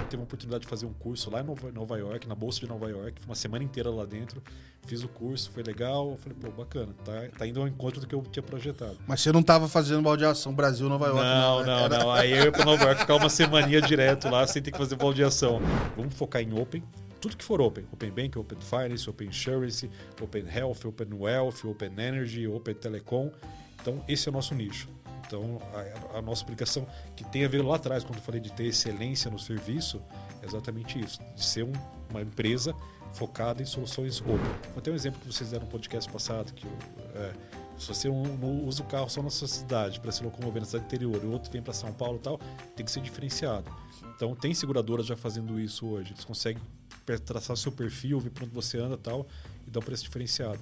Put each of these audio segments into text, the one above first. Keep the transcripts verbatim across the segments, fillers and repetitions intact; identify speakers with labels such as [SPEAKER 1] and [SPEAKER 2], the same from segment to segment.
[SPEAKER 1] teve a oportunidade de fazer um curso lá em Nova, Nova York, na Bolsa de Nova York, uma semana inteira lá dentro. Fiz o curso, foi legal. Eu falei, pô, bacana, tá, tá indo ao encontro do que eu tinha projetado.
[SPEAKER 2] Mas você não tava fazendo baldeação Brasil-Nova York?
[SPEAKER 1] Não, não,
[SPEAKER 2] Era...
[SPEAKER 1] não. Aí eu ia pra Nova York ficar uma semaninha direto lá, sem ter que fazer baldeação. Vamos focar em Open. Tudo que for Open. Open Bank, Open Finance, Open Insurance, Open Health, Open Wealth, Open Energy, Open Telecom. Então, esse é o nosso nicho. Então, a, a nossa aplicação, que tem a ver lá atrás, quando eu falei de ter excelência no serviço, é exatamente isso. De ser um, uma empresa focada em soluções Open. Vou ter um exemplo que vocês deram no podcast passado, que é, se você não, não usa o carro só na sua cidade, para se locomover na cidade interior, e o outro vem para São Paulo e tal, tem que ser diferenciado. Então, tem seguradoras já fazendo isso hoje. Eles conseguem traçar seu perfil, ver para onde você anda e tal, e dar um preço diferenciado.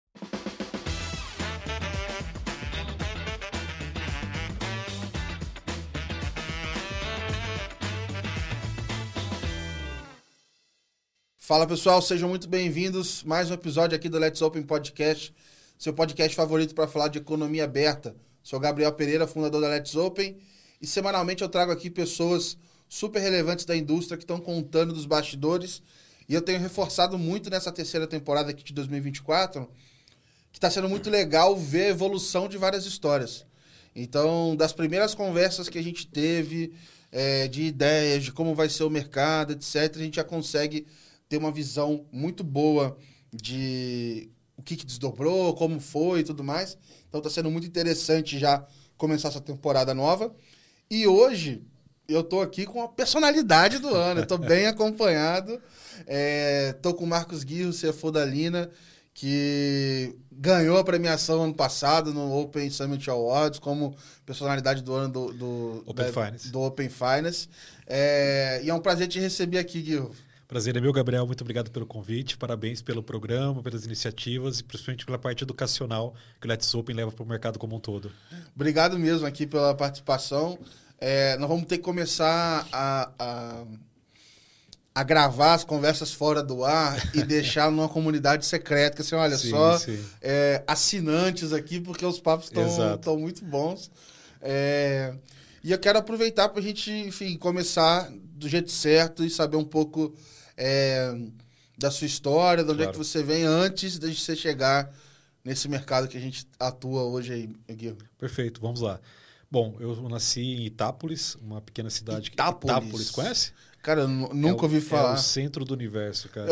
[SPEAKER 2] Fala pessoal, sejam muito bem-vindos. Mais um episódio aqui do Let's Open Podcast, seu podcast favorito para falar de economia aberta. Sou Gabriel Pereira, fundador da Let's Open, e semanalmente eu trago aqui pessoas super relevantes da indústria que estão contando dos bastidores. E eu tenho reforçado muito nessa terceira temporada aqui de dois mil e vinte e quatro, que está sendo muito legal ver a evolução de várias histórias. Então, das primeiras conversas que a gente teve, é, de ideias, de como vai ser o mercado, etcétera, a gente já consegue ter uma visão muito boa de o que, que desdobrou, como foi e tudo mais. Então está sendo muito interessante já começar essa temporada nova. E hoje eu tô aqui com a personalidade do ano. Eu tô bem acompanhado. É, tô com o Marcos Guirro, C F O da Lina, que ganhou a premiação ano passado no Open Summit Awards como personalidade do ano do, do,
[SPEAKER 1] Open,
[SPEAKER 2] da,
[SPEAKER 1] Finance.
[SPEAKER 2] do Open Finance. É, e é um prazer te receber aqui, Guirro.
[SPEAKER 1] Prazer é meu, Gabriel. Muito obrigado pelo convite. Parabéns pelo programa, pelas iniciativas e principalmente pela parte educacional que o Let's Open leva para o mercado como um todo.
[SPEAKER 2] Obrigado mesmo aqui pela participação. É, nós vamos ter que começar a, a, a gravar as conversas fora do ar e deixar numa comunidade secreta. Que assim, olha, sim, só sim. É, assinantes aqui, porque os papos estão muito bons. É, e eu quero aproveitar para a gente, enfim, começar do jeito certo e saber um pouco é, da sua história, de onde claro. É que você vem antes de você chegar nesse mercado que a gente atua hoje aí, Guilherme.
[SPEAKER 1] Perfeito, vamos lá. Bom, eu nasci em Itápolis, uma pequena cidade.
[SPEAKER 2] Itápolis?
[SPEAKER 1] Que... Itápolis, conhece?
[SPEAKER 2] Cara, eu nunca
[SPEAKER 1] é o,
[SPEAKER 2] ouvi falar.
[SPEAKER 1] É o centro do universo, cara.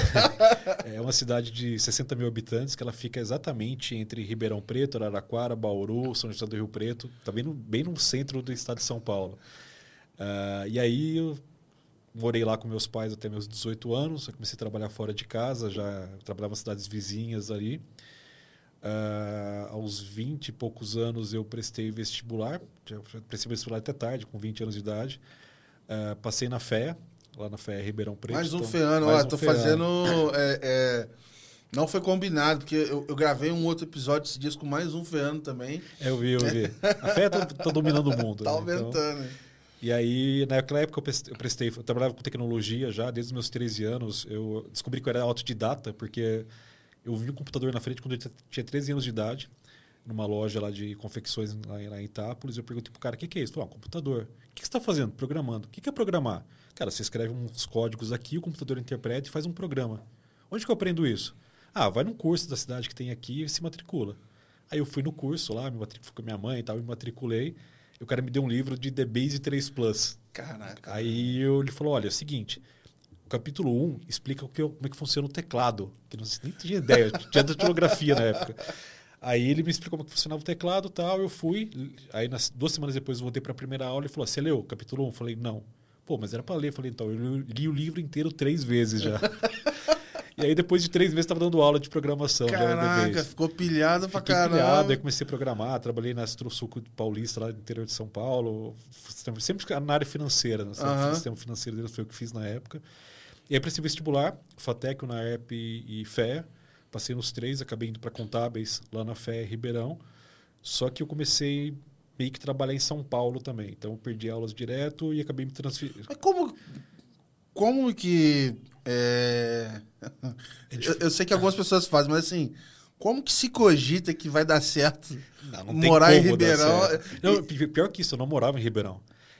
[SPEAKER 1] É uma cidade de sessenta mil habitantes que ela fica exatamente entre Ribeirão Preto, Araraquara, Bauru, São José do Rio Preto. Tá bem no, bem no centro do estado de São Paulo. Uh, e aí eu morei lá com meus pais até meus dezoito anos. Eu comecei a trabalhar fora de casa, já trabalhava em cidades vizinhas ali. Uh, aos vinte e poucos anos eu prestei vestibular. Já prestei vestibular até tarde, com vinte anos de idade. Uh, passei na F E A, lá na F E A Ribeirão Preto.
[SPEAKER 2] Mais um
[SPEAKER 1] então,
[SPEAKER 2] feano,
[SPEAKER 1] mais
[SPEAKER 2] ó,
[SPEAKER 1] um
[SPEAKER 2] tô
[SPEAKER 1] feano.
[SPEAKER 2] fazendo... É, é, não foi combinado, porque eu, eu gravei um outro episódio esses dias com mais um feano também.
[SPEAKER 1] É, eu vi, eu vi. A F E A tá, tá dominando o mundo.
[SPEAKER 2] Tá
[SPEAKER 1] né?
[SPEAKER 2] aumentando.
[SPEAKER 1] Então, e aí, naquela época, eu prestei, eu prestei... Eu trabalhava com tecnologia já, desde os meus treze anos. Eu descobri que eu era autodidata, porque eu vi um computador na frente quando eu tinha treze anos de idade, numa loja lá de confecções lá, lá em Itápolis. Eu perguntei pro cara, o que, que é isso? Ele falou, ah, um computador. O que, que você está fazendo? Programando. O que, que é programar? Cara, você escreve uns códigos aqui, o computador interpreta e faz um programa. Onde que eu aprendo isso? Ah, vai num curso da cidade que tem aqui e se matricula. Aí eu fui no curso lá, me matriculei com a minha mãe e tal, me matriculei. E o cara me deu um livro de The Base três Plus.
[SPEAKER 2] Caraca.
[SPEAKER 1] Aí eu, ele falou, olha, é o seguinte, o capítulo um explica o que, como é que funciona o teclado. Que não, nem tinha ideia, tinha datilografia na época. Aí ele me explicou como é que funcionava o teclado e tal, eu fui. Aí nas duas semanas depois eu voltei para a primeira aula e falou, você leu o capítulo um? Eu falei, não. Pô, mas era para ler. Eu falei, então, eu li o livro inteiro três vezes já. E aí, depois de três meses, estava dando aula de programação.
[SPEAKER 2] Caraca, ficou pilhado pra
[SPEAKER 1] Fiquei
[SPEAKER 2] caramba.
[SPEAKER 1] pilhado, aí comecei a programar, trabalhei na Astrosuco Paulista, lá no interior de São Paulo, sempre na área financeira, né? Uhum. O sistema financeiro deles foi o que fiz na época. E aí, prestei vestibular, FATEC, UNAERP e F E A. Passei nos três, acabei indo para contábeis lá na F E A Ribeirão. Só que eu comecei meio que trabalhar em São Paulo também. Então, eu perdi aulas direto e acabei me transferindo.
[SPEAKER 2] Mas como, como que... É... Eu, eu sei que algumas pessoas fazem, mas assim, como que se cogita que vai dar certo
[SPEAKER 1] não, não
[SPEAKER 2] morar
[SPEAKER 1] tem
[SPEAKER 2] em Ribeirão?
[SPEAKER 1] Não, pior que isso, eu não morava em Ribeirão.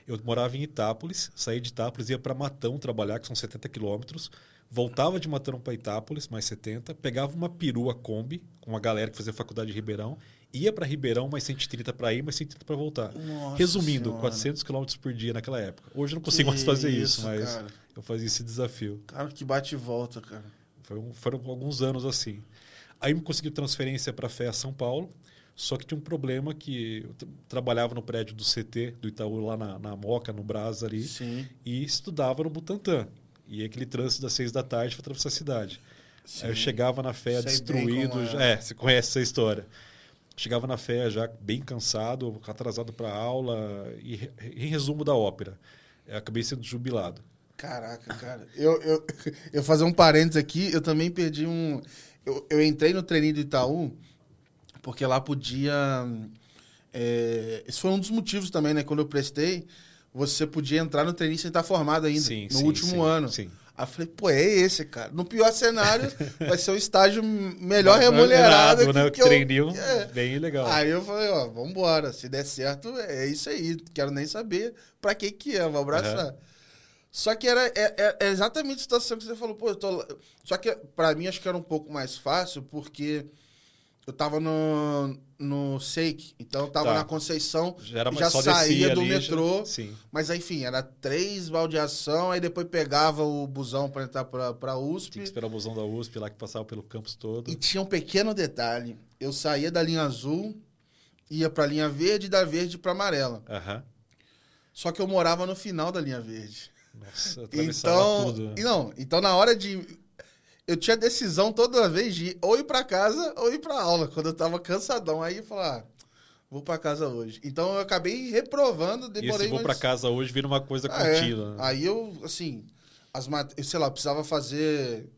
[SPEAKER 1] Eu morava em Itápolis, saía de Itápolis, ia para Matão trabalhar, que são setenta quilômetros. Voltava de Matão para Itápolis, mais setenta. Pegava uma perua Kombi, com uma galera que fazia faculdade de Ribeirão. Ia para Ribeirão, mais cento e trinta para ir, mais cento e trinta para voltar.
[SPEAKER 2] Nossa
[SPEAKER 1] Resumindo,
[SPEAKER 2] senhora.
[SPEAKER 1] quatrocentos quilômetros por dia naquela época. Hoje eu não consigo
[SPEAKER 2] Que
[SPEAKER 1] mais fazer isso,
[SPEAKER 2] isso,
[SPEAKER 1] mas
[SPEAKER 2] cara.
[SPEAKER 1] eu fazia esse desafio.
[SPEAKER 2] Cara, que bate e volta, cara.
[SPEAKER 1] Foi um, foram alguns anos assim. Aí me consegui transferência para a F E A São Paulo, só que tinha um problema que eu tra- trabalhava no prédio do C T, do Itaú, lá na, na Moca, no Brás ali,
[SPEAKER 2] Sim.
[SPEAKER 1] e estudava no Butantã. E aquele trânsito das seis da tarde para atravessar a cidade.
[SPEAKER 2] Sim.
[SPEAKER 1] Aí eu chegava na F E A
[SPEAKER 2] Sei bem
[SPEAKER 1] destruído.
[SPEAKER 2] como é.
[SPEAKER 1] Já, é, você conhece essa história. Chegava na F E A já bem cansado, atrasado para a aula, e re- em resumo da ópera. Eu acabei sendo jubilado.
[SPEAKER 2] Caraca, cara. Eu, eu, eu fazer um parênteses aqui, eu também perdi um... Eu, eu entrei no treininho do Itaú, porque lá podia... É, esse foi um dos motivos também, né? Quando eu prestei, você podia entrar no treininho sem estar formado ainda,
[SPEAKER 1] Sim,
[SPEAKER 2] no
[SPEAKER 1] sim,
[SPEAKER 2] último
[SPEAKER 1] sim,
[SPEAKER 2] ano.
[SPEAKER 1] sim.
[SPEAKER 2] Aí eu falei, pô, é esse, cara. No pior cenário, vai ser o estágio melhor remunerado.
[SPEAKER 1] Remunerado, né?
[SPEAKER 2] que, que eu-
[SPEAKER 1] Treininho,
[SPEAKER 2] é.
[SPEAKER 1] bem legal.
[SPEAKER 2] Aí eu falei, ó, vambora. Se der certo, é isso aí. Quero nem saber pra que que é, vou abraçar.
[SPEAKER 1] Uhum.
[SPEAKER 2] Só que era, é, é- é exatamente a situação que você falou. Pô, eu tô lá. Só que pra mim acho que era um pouco mais fácil, porque eu tava no, no Seik, então eu tava
[SPEAKER 1] Tá.
[SPEAKER 2] na Conceição,
[SPEAKER 1] Já era
[SPEAKER 2] e
[SPEAKER 1] mais
[SPEAKER 2] já
[SPEAKER 1] só descia
[SPEAKER 2] saía do
[SPEAKER 1] ali, já-
[SPEAKER 2] metrô.
[SPEAKER 1] Sim.
[SPEAKER 2] Mas enfim, era três baldeação, aí depois pegava o busão pra entrar pra, pra U S
[SPEAKER 1] Tinha que
[SPEAKER 2] P.
[SPEAKER 1] esperar o busão da U S P lá que passava pelo campus todo.
[SPEAKER 2] E tinha um pequeno detalhe. Eu saía da linha azul, ia pra linha verde, e da verde pra amarela.
[SPEAKER 1] Aham.
[SPEAKER 2] Só que eu morava no final da linha verde.
[SPEAKER 1] Nossa, atravessava
[SPEAKER 2] Então,
[SPEAKER 1] tudo.
[SPEAKER 2] e não, então na hora de... Eu tinha decisão toda vez de ir, ou ir pra casa ou ir pra aula, quando eu tava cansadão. Aí eu falava, ah, vou pra casa hoje. Então eu acabei reprovando,
[SPEAKER 1] E
[SPEAKER 2] demorei
[SPEAKER 1] esse vou
[SPEAKER 2] mais...
[SPEAKER 1] pra casa hoje vira uma coisa
[SPEAKER 2] Ah, é.
[SPEAKER 1] contínua. né?
[SPEAKER 2] Aí eu, assim, as mat... eu, sei lá, eu precisava fazer,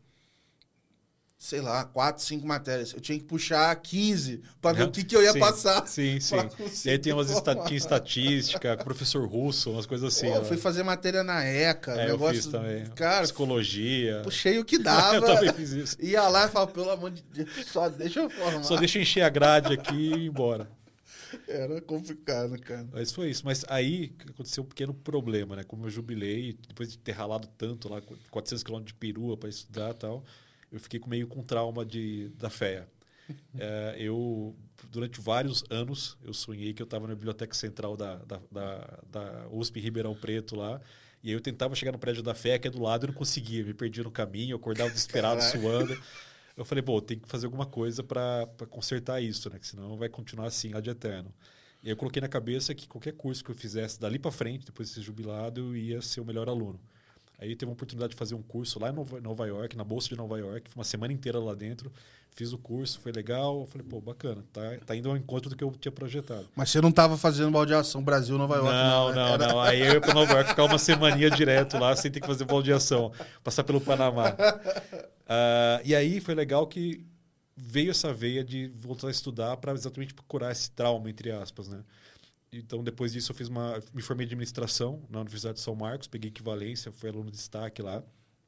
[SPEAKER 2] sei lá, quatro, cinco matérias. Eu tinha que puxar quinze pra ver o que, que eu ia
[SPEAKER 1] Sim,
[SPEAKER 2] passar.
[SPEAKER 1] Sim, sim.
[SPEAKER 2] pra conseguir
[SPEAKER 1] E aí tem umas esta...
[SPEAKER 2] formar.
[SPEAKER 1] tinha estatística, com o professor russo, umas coisas assim.
[SPEAKER 2] Pô, eu
[SPEAKER 1] né?
[SPEAKER 2] fui fazer matéria na ECA,
[SPEAKER 1] É, eu
[SPEAKER 2] negócio...
[SPEAKER 1] fiz também.
[SPEAKER 2] Cara,
[SPEAKER 1] Psicologia.
[SPEAKER 2] puxei o que dava.
[SPEAKER 1] Eu também fiz isso.
[SPEAKER 2] Ia lá e falava, pelo amor de Deus, só deixa eu formar.
[SPEAKER 1] Só deixa eu encher a grade aqui e ir embora.
[SPEAKER 2] Era complicado, cara.
[SPEAKER 1] Mas foi isso. Mas aí aconteceu um pequeno problema, né? Como eu jubilei, depois de ter ralado tanto lá, quatrocentos quilômetros de perua para estudar e tal, eu fiquei meio com trauma de, da F E A. É, eu, durante vários anos, eu sonhei que eu estava na biblioteca central da, da, da, da U S P Ribeirão Preto lá, e aí eu tentava chegar no prédio da F E A, que é do lado, e não conseguia. Me perdia no caminho, eu acordava desesperado,
[SPEAKER 2] Caraca.
[SPEAKER 1] suando. Eu falei, bom, tem que fazer alguma coisa para consertar isso, né? Que senão vai continuar assim, ad eterno. E aí eu coloquei na cabeça que qualquer curso que eu fizesse dali para frente, depois de ser jubilado, eu ia ser o melhor aluno. Aí teve uma oportunidade de fazer um curso lá em Nova, Nova York, na Bolsa de Nova York, uma semana inteira lá dentro. Fiz o curso, foi legal. Eu falei, pô, bacana, tá, tá indo ao encontro do que eu tinha projetado.
[SPEAKER 2] Mas você não tava fazendo baldeação Brasil, Nova York,
[SPEAKER 1] Não,
[SPEAKER 2] né?
[SPEAKER 1] não,
[SPEAKER 2] Era-
[SPEAKER 1] não. Aí eu ia para Nova York ficar uma semaninha direto lá, sem ter que fazer baldeação, passar pelo Panamá. Ah, e aí foi legal que veio essa veia de voltar a estudar para exatamente curar esse trauma, entre aspas, né? Então, depois disso, eu fiz uma, me formei em administração na Universidade de São Marcos, peguei equivalência, fui aluno de destaque lá.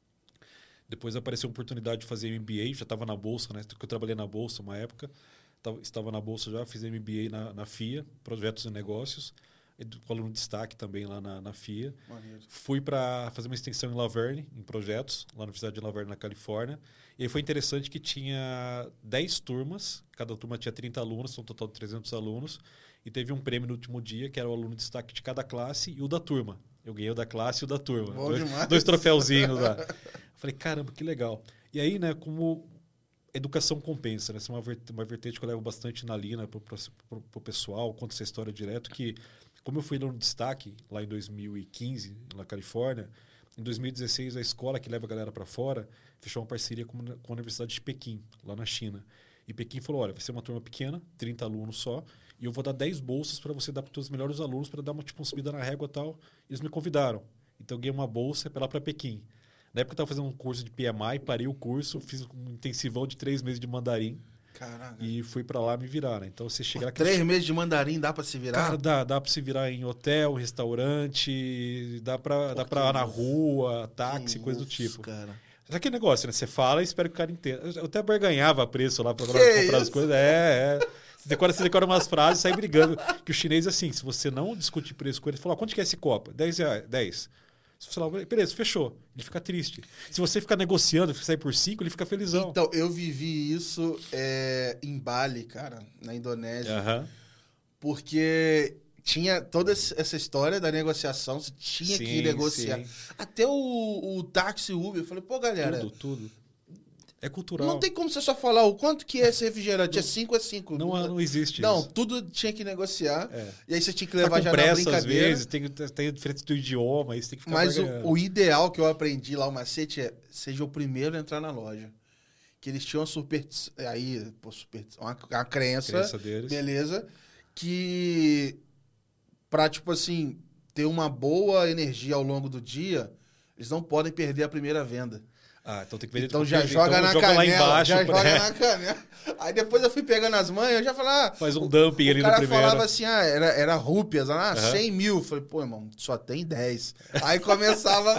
[SPEAKER 1] Depois apareceu a oportunidade de fazer M B A, já estava na Bolsa, né? Porque eu trabalhei na Bolsa uma época, tava, estava na Bolsa já, fiz M B A na, na F I A, Projetos e Negócios, e do- aluno de destaque também lá na, na F I A.
[SPEAKER 2] Maneiro.
[SPEAKER 1] Fui para fazer uma extensão em Laverne, em projetos, lá na Universidade de Laverne, na Califórnia. E aí foi interessante que tinha dez turmas, cada turma tinha trinta alunos, são um total de trezentos alunos. E teve um prêmio no último dia, que era o aluno de destaque de cada classe e o da turma. Eu ganhei o da classe e o da turma.
[SPEAKER 2] Bom
[SPEAKER 1] Dois,
[SPEAKER 2] demais.
[SPEAKER 1] dois troféuzinhos lá. Falei, caramba, que legal. E aí, né, como educação compensa, né? Essa é uma, vert- uma vertente que eu levo bastante na linha pro, pro, pro, pro pessoal, conto essa história direto, que como eu fui aluno de destaque lá em dois mil e quinze, na Califórnia, em dois mil e dezesseis a escola que leva a galera para fora fechou uma parceria com, com a Universidade de Pequim, lá na China. E Pequim falou, olha, vai ser uma turma pequena, trinta alunos só, e eu vou dar dez bolsas para você dar para os seus melhores alunos para dar uma, tipo, uma subida na régua e tal. Eles me convidaram. Então eu ganhei uma bolsa para lá para Pequim. Na época eu estava fazendo um curso de P M I, parei o curso, fiz um intensivão de três meses de mandarim
[SPEAKER 2] Caraca.
[SPEAKER 1] e fui para lá me virar. Né? Então você chegar aqui.
[SPEAKER 2] Três meses de mandarim dá pra se virar?
[SPEAKER 1] Cara, dá, dá pra se virar em hotel, restaurante, dá pra,
[SPEAKER 2] Pô,
[SPEAKER 1] dá
[SPEAKER 2] que
[SPEAKER 1] pra ir na
[SPEAKER 2] louco.
[SPEAKER 1] rua, táxi,
[SPEAKER 2] Que
[SPEAKER 1] coisa do
[SPEAKER 2] louco,
[SPEAKER 1] tipo.
[SPEAKER 2] cara.
[SPEAKER 1] Sabe aquele negócio, né? Você fala e espera que o cara entenda. Eu até barganhava preço lá pra
[SPEAKER 2] Que
[SPEAKER 1] comprar as
[SPEAKER 2] isso?
[SPEAKER 1] coisas. É, é. Você decora, você decora umas frases, sai brigando. Que o chinês, assim, se você não discutir preço com ele, ele fala, quanto que é esse copo? dez reais. dez. Se você falar, beleza, fechou. Ele fica triste. Se você ficar negociando, sair por cinco, ele fica felizão.
[SPEAKER 2] Então, eu vivi isso é, em Bali, cara, na Indonésia.
[SPEAKER 1] Uhum.
[SPEAKER 2] Porque tinha toda essa história da negociação, você tinha
[SPEAKER 1] sim,
[SPEAKER 2] que negociar.
[SPEAKER 1] Sim.
[SPEAKER 2] Até o, o táxi Uber, eu falei, pô, galera...
[SPEAKER 1] Tudo, tudo. É cultural.
[SPEAKER 2] Não tem como você só falar o quanto que é esse refrigerante. É cinco, é cinco.
[SPEAKER 1] Não, não existe
[SPEAKER 2] Não,
[SPEAKER 1] isso.
[SPEAKER 2] tudo tinha que negociar.
[SPEAKER 1] É.
[SPEAKER 2] E aí você tinha que
[SPEAKER 1] Você
[SPEAKER 2] levar
[SPEAKER 1] tá
[SPEAKER 2] já
[SPEAKER 1] com
[SPEAKER 2] na
[SPEAKER 1] pressa, às
[SPEAKER 2] brincadeira.
[SPEAKER 1] vezes, tem, tem diferença do idioma, aí você tem que ficar
[SPEAKER 2] Mas o,
[SPEAKER 1] barganhando.
[SPEAKER 2] o ideal que eu aprendi lá, o macete, é seja o primeiro a entrar na loja. Que eles tinham uma super... Aí, pô, super, uma, uma crença,
[SPEAKER 1] Crença deles.
[SPEAKER 2] beleza, que pra, tipo assim, ter uma boa energia ao longo do dia, eles não podem perder a primeira venda.
[SPEAKER 1] Ah, então tem que ver.
[SPEAKER 2] Então já joga
[SPEAKER 1] então,
[SPEAKER 2] na
[SPEAKER 1] joga
[SPEAKER 2] canela,
[SPEAKER 1] lá embaixo.
[SPEAKER 2] já joga
[SPEAKER 1] é.
[SPEAKER 2] na canela. Aí depois eu fui pegando as manhas, eu já falava... Ah,
[SPEAKER 1] Faz um
[SPEAKER 2] o,
[SPEAKER 1] dumping
[SPEAKER 2] o
[SPEAKER 1] ali no
[SPEAKER 2] cara
[SPEAKER 1] primeiro.
[SPEAKER 2] falava assim, ah, era, era rúpias, ah,
[SPEAKER 1] Uhum.
[SPEAKER 2] cem mil. Eu falei, pô, irmão, só tem dez. Aí começava...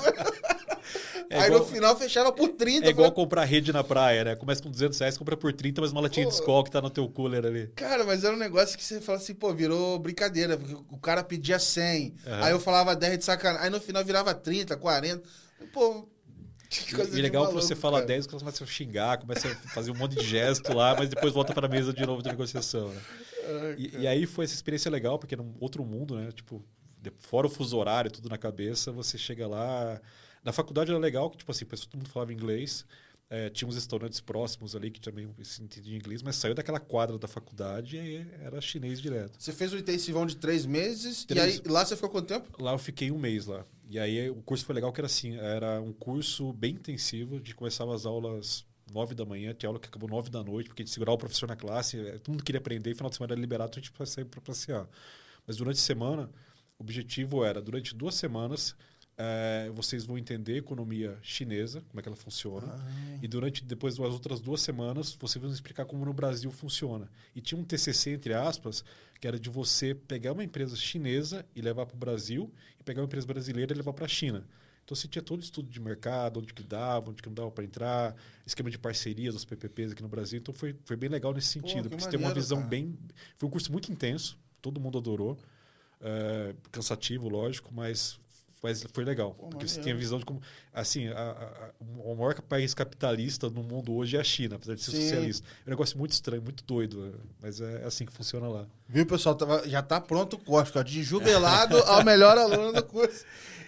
[SPEAKER 1] É
[SPEAKER 2] Aí
[SPEAKER 1] igual,
[SPEAKER 2] no final fechava por trinta.
[SPEAKER 1] é igual
[SPEAKER 2] falei,
[SPEAKER 1] comprar rede na praia, né? Começa com duzentos reais, compra por trinta, mas uma latinha
[SPEAKER 2] Pô.
[SPEAKER 1] de Skol que tá no teu cooler ali.
[SPEAKER 2] cara, mas era um negócio que você fala assim, pô, virou brincadeira, porque o cara pedia cem,
[SPEAKER 1] Uhum.
[SPEAKER 2] aí eu falava dez de sacanagem, aí no final virava trinta, quarenta. Pô, que coisa
[SPEAKER 1] E legal
[SPEAKER 2] de
[SPEAKER 1] que
[SPEAKER 2] maluco,
[SPEAKER 1] você fala
[SPEAKER 2] cara.
[SPEAKER 1] dez, você começa a xingar, começa a fazer um monte de gesto lá, mas depois volta pra mesa de novo de negociação, né?
[SPEAKER 2] Ai,
[SPEAKER 1] E,
[SPEAKER 2] cara.
[SPEAKER 1] e aí foi essa experiência legal, porque num outro mundo, né? Tipo, de- fora o fuso horário, tudo na cabeça, você chega lá... Na faculdade era legal, que tipo assim, todo mundo falava inglês, é, tinha uns restaurantes próximos ali que também se entendia inglês, mas saiu daquela quadra da faculdade e aí era chinês direto.
[SPEAKER 2] Você fez o intensivão de três meses,
[SPEAKER 1] Três.
[SPEAKER 2] e aí lá você ficou quanto tempo?
[SPEAKER 1] Lá eu fiquei um mês lá. E aí o curso foi legal que era assim, era um curso bem intensivo, de começava as aulas nove da manhã, tinha aula que acabou nove da noite, porque a gente segurava o professor na classe, é, todo mundo queria aprender, e final de semana era liberado, então a gente pra sair para passear. Mas durante a semana, o objetivo era, durante duas semanas, é, vocês vão entender a economia chinesa, como é que ela funciona,
[SPEAKER 2] Ah.
[SPEAKER 1] e durante depois das outras duas semanas, vocês vão explicar como no Brasil funciona. E tinha um T C C, entre aspas, que era de você pegar uma empresa chinesa e levar para o Brasil, e pegar uma empresa brasileira e levar para a China. Então, você tinha todo o estudo de mercado, onde que dava, onde que não dava para entrar, esquema de parcerias, os P P Ps aqui no Brasil. Então, foi, foi bem legal nesse
[SPEAKER 2] Pô,
[SPEAKER 1] sentido,
[SPEAKER 2] que
[SPEAKER 1] porque você tem uma
[SPEAKER 2] maneiro,
[SPEAKER 1] visão
[SPEAKER 2] cara.
[SPEAKER 1] bem... Foi um curso muito intenso, todo mundo adorou, é, cansativo, lógico, mas... Mas foi legal,
[SPEAKER 2] Pô,
[SPEAKER 1] porque você
[SPEAKER 2] maneiro.
[SPEAKER 1] tem a visão de como... Assim, a, a, a, o maior país capitalista no mundo hoje é a China, apesar de ser
[SPEAKER 2] Sim.
[SPEAKER 1] socialista. É um negócio muito estranho, muito doido, mas é assim que funciona lá.
[SPEAKER 2] Viu, pessoal? Tava- já tá pronto o corte, ó, de jubilado ao melhor aluno do curso.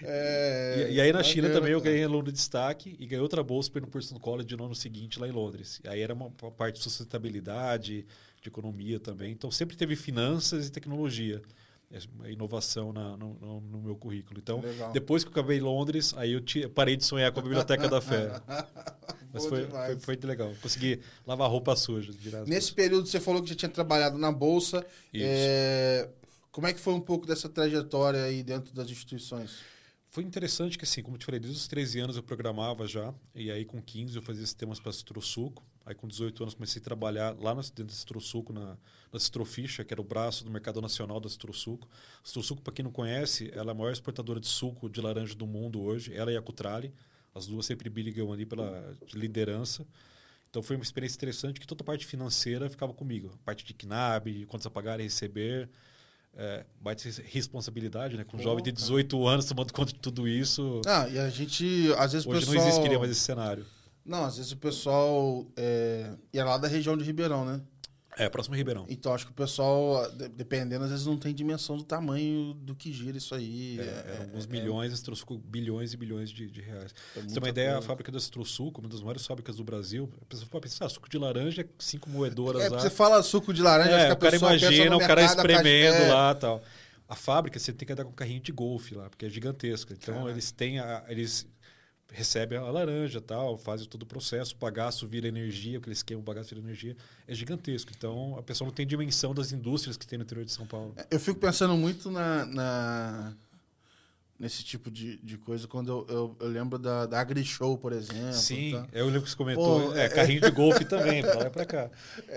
[SPEAKER 2] É,
[SPEAKER 1] E, e aí na China
[SPEAKER 2] maneiro,
[SPEAKER 1] também eu
[SPEAKER 2] cara.
[SPEAKER 1] ganhei aluno de destaque e ganhei outra bolsa para ir no Princeton College no ano seguinte lá em Londres. E aí era uma, uma parte de sustentabilidade, de economia também. Então sempre teve finanças e tecnologia. É inovação na, no, no, no meu currículo. Então,
[SPEAKER 2] Legal.
[SPEAKER 1] depois que eu acabei em Londres, aí eu ti- parei de sonhar com a Biblioteca da Fé. Mas
[SPEAKER 2] Bom
[SPEAKER 1] foi,
[SPEAKER 2] demais.
[SPEAKER 1] foi, foi legal. Consegui lavar roupa suja. direto.
[SPEAKER 2] Nesse período você falou que já tinha trabalhado na Bolsa.
[SPEAKER 1] Isso.
[SPEAKER 2] É, como é que foi um pouco dessa trajetória aí dentro das instituições?
[SPEAKER 1] Foi interessante que, assim, como eu te falei, desde os treze anos eu programava já, e aí com quinze eu fazia sistemas para Citrosuco, aí com dezoito anos comecei a trabalhar lá na, dentro da Citrosuco, na, na Citroficha, que era o braço do mercado nacional da Citrosuco. A Citrosuco, para quem não conhece, ela é a maior exportadora de suco de laranja do mundo hoje, ela e a Cutrale, as duas sempre brigam ali pela liderança. Então foi uma experiência interessante que toda a parte financeira ficava comigo, a parte de C N A B, quantos a pagar e receber. É, baita responsabilidade, né? Com um
[SPEAKER 2] Pô,
[SPEAKER 1] jovem de
[SPEAKER 2] cara.
[SPEAKER 1] dezoito anos tomando conta de tudo isso.
[SPEAKER 2] Ah, e a gente, às vezes o
[SPEAKER 1] Hoje
[SPEAKER 2] pessoal...
[SPEAKER 1] não existiria mais esse cenário.
[SPEAKER 2] Não, às vezes o pessoal é, é lá da região de Ribeirão, né?
[SPEAKER 1] É, próximo a Ribeirão.
[SPEAKER 2] Então acho que o pessoal, de- dependendo, às vezes não tem dimensão do tamanho do que gira isso aí.
[SPEAKER 1] É,
[SPEAKER 2] É,
[SPEAKER 1] eram alguns
[SPEAKER 2] é-
[SPEAKER 1] milhões, a Citrosuco bilhões e bilhões de, de reais.
[SPEAKER 2] é
[SPEAKER 1] Pra você
[SPEAKER 2] muita
[SPEAKER 1] ter uma ideia,
[SPEAKER 2] coisa.
[SPEAKER 1] a fábrica da Citrosuco, uma das maiores fábricas do Brasil, a pessoa pode pensar, ah, suco de laranja é cinco moedoras
[SPEAKER 2] É,
[SPEAKER 1] lá.
[SPEAKER 2] você fala suco de laranja, acho
[SPEAKER 1] É,
[SPEAKER 2] que a
[SPEAKER 1] o cara
[SPEAKER 2] pessoa pensa
[SPEAKER 1] imagina
[SPEAKER 2] no
[SPEAKER 1] o cara
[SPEAKER 2] mercado, a caixa-
[SPEAKER 1] espremendo
[SPEAKER 2] é,
[SPEAKER 1] lá e tal. A fábrica, você tem que andar com um carrinho de golfe lá, porque é gigantesca. Então,
[SPEAKER 2] Caraca.
[SPEAKER 1] eles têm a, eles recebem a laranja tal, fazem todo o processo, o bagaço vira energia, aquele esquema, o bagaço vira energia, é gigantesco. Então, a pessoa não tem dimensão das indústrias que tem no interior de São Paulo.
[SPEAKER 2] Eu fico pensando muito na, na- nesse tipo de, de coisa quando eu, eu, eu lembro da, da AgriShow, por exemplo.
[SPEAKER 1] Sim,
[SPEAKER 2] tá?
[SPEAKER 1] eu lembro que você comentou.
[SPEAKER 2] Pô,
[SPEAKER 1] é,
[SPEAKER 2] é-
[SPEAKER 1] carrinho de golfe também, pra lá e pra cá.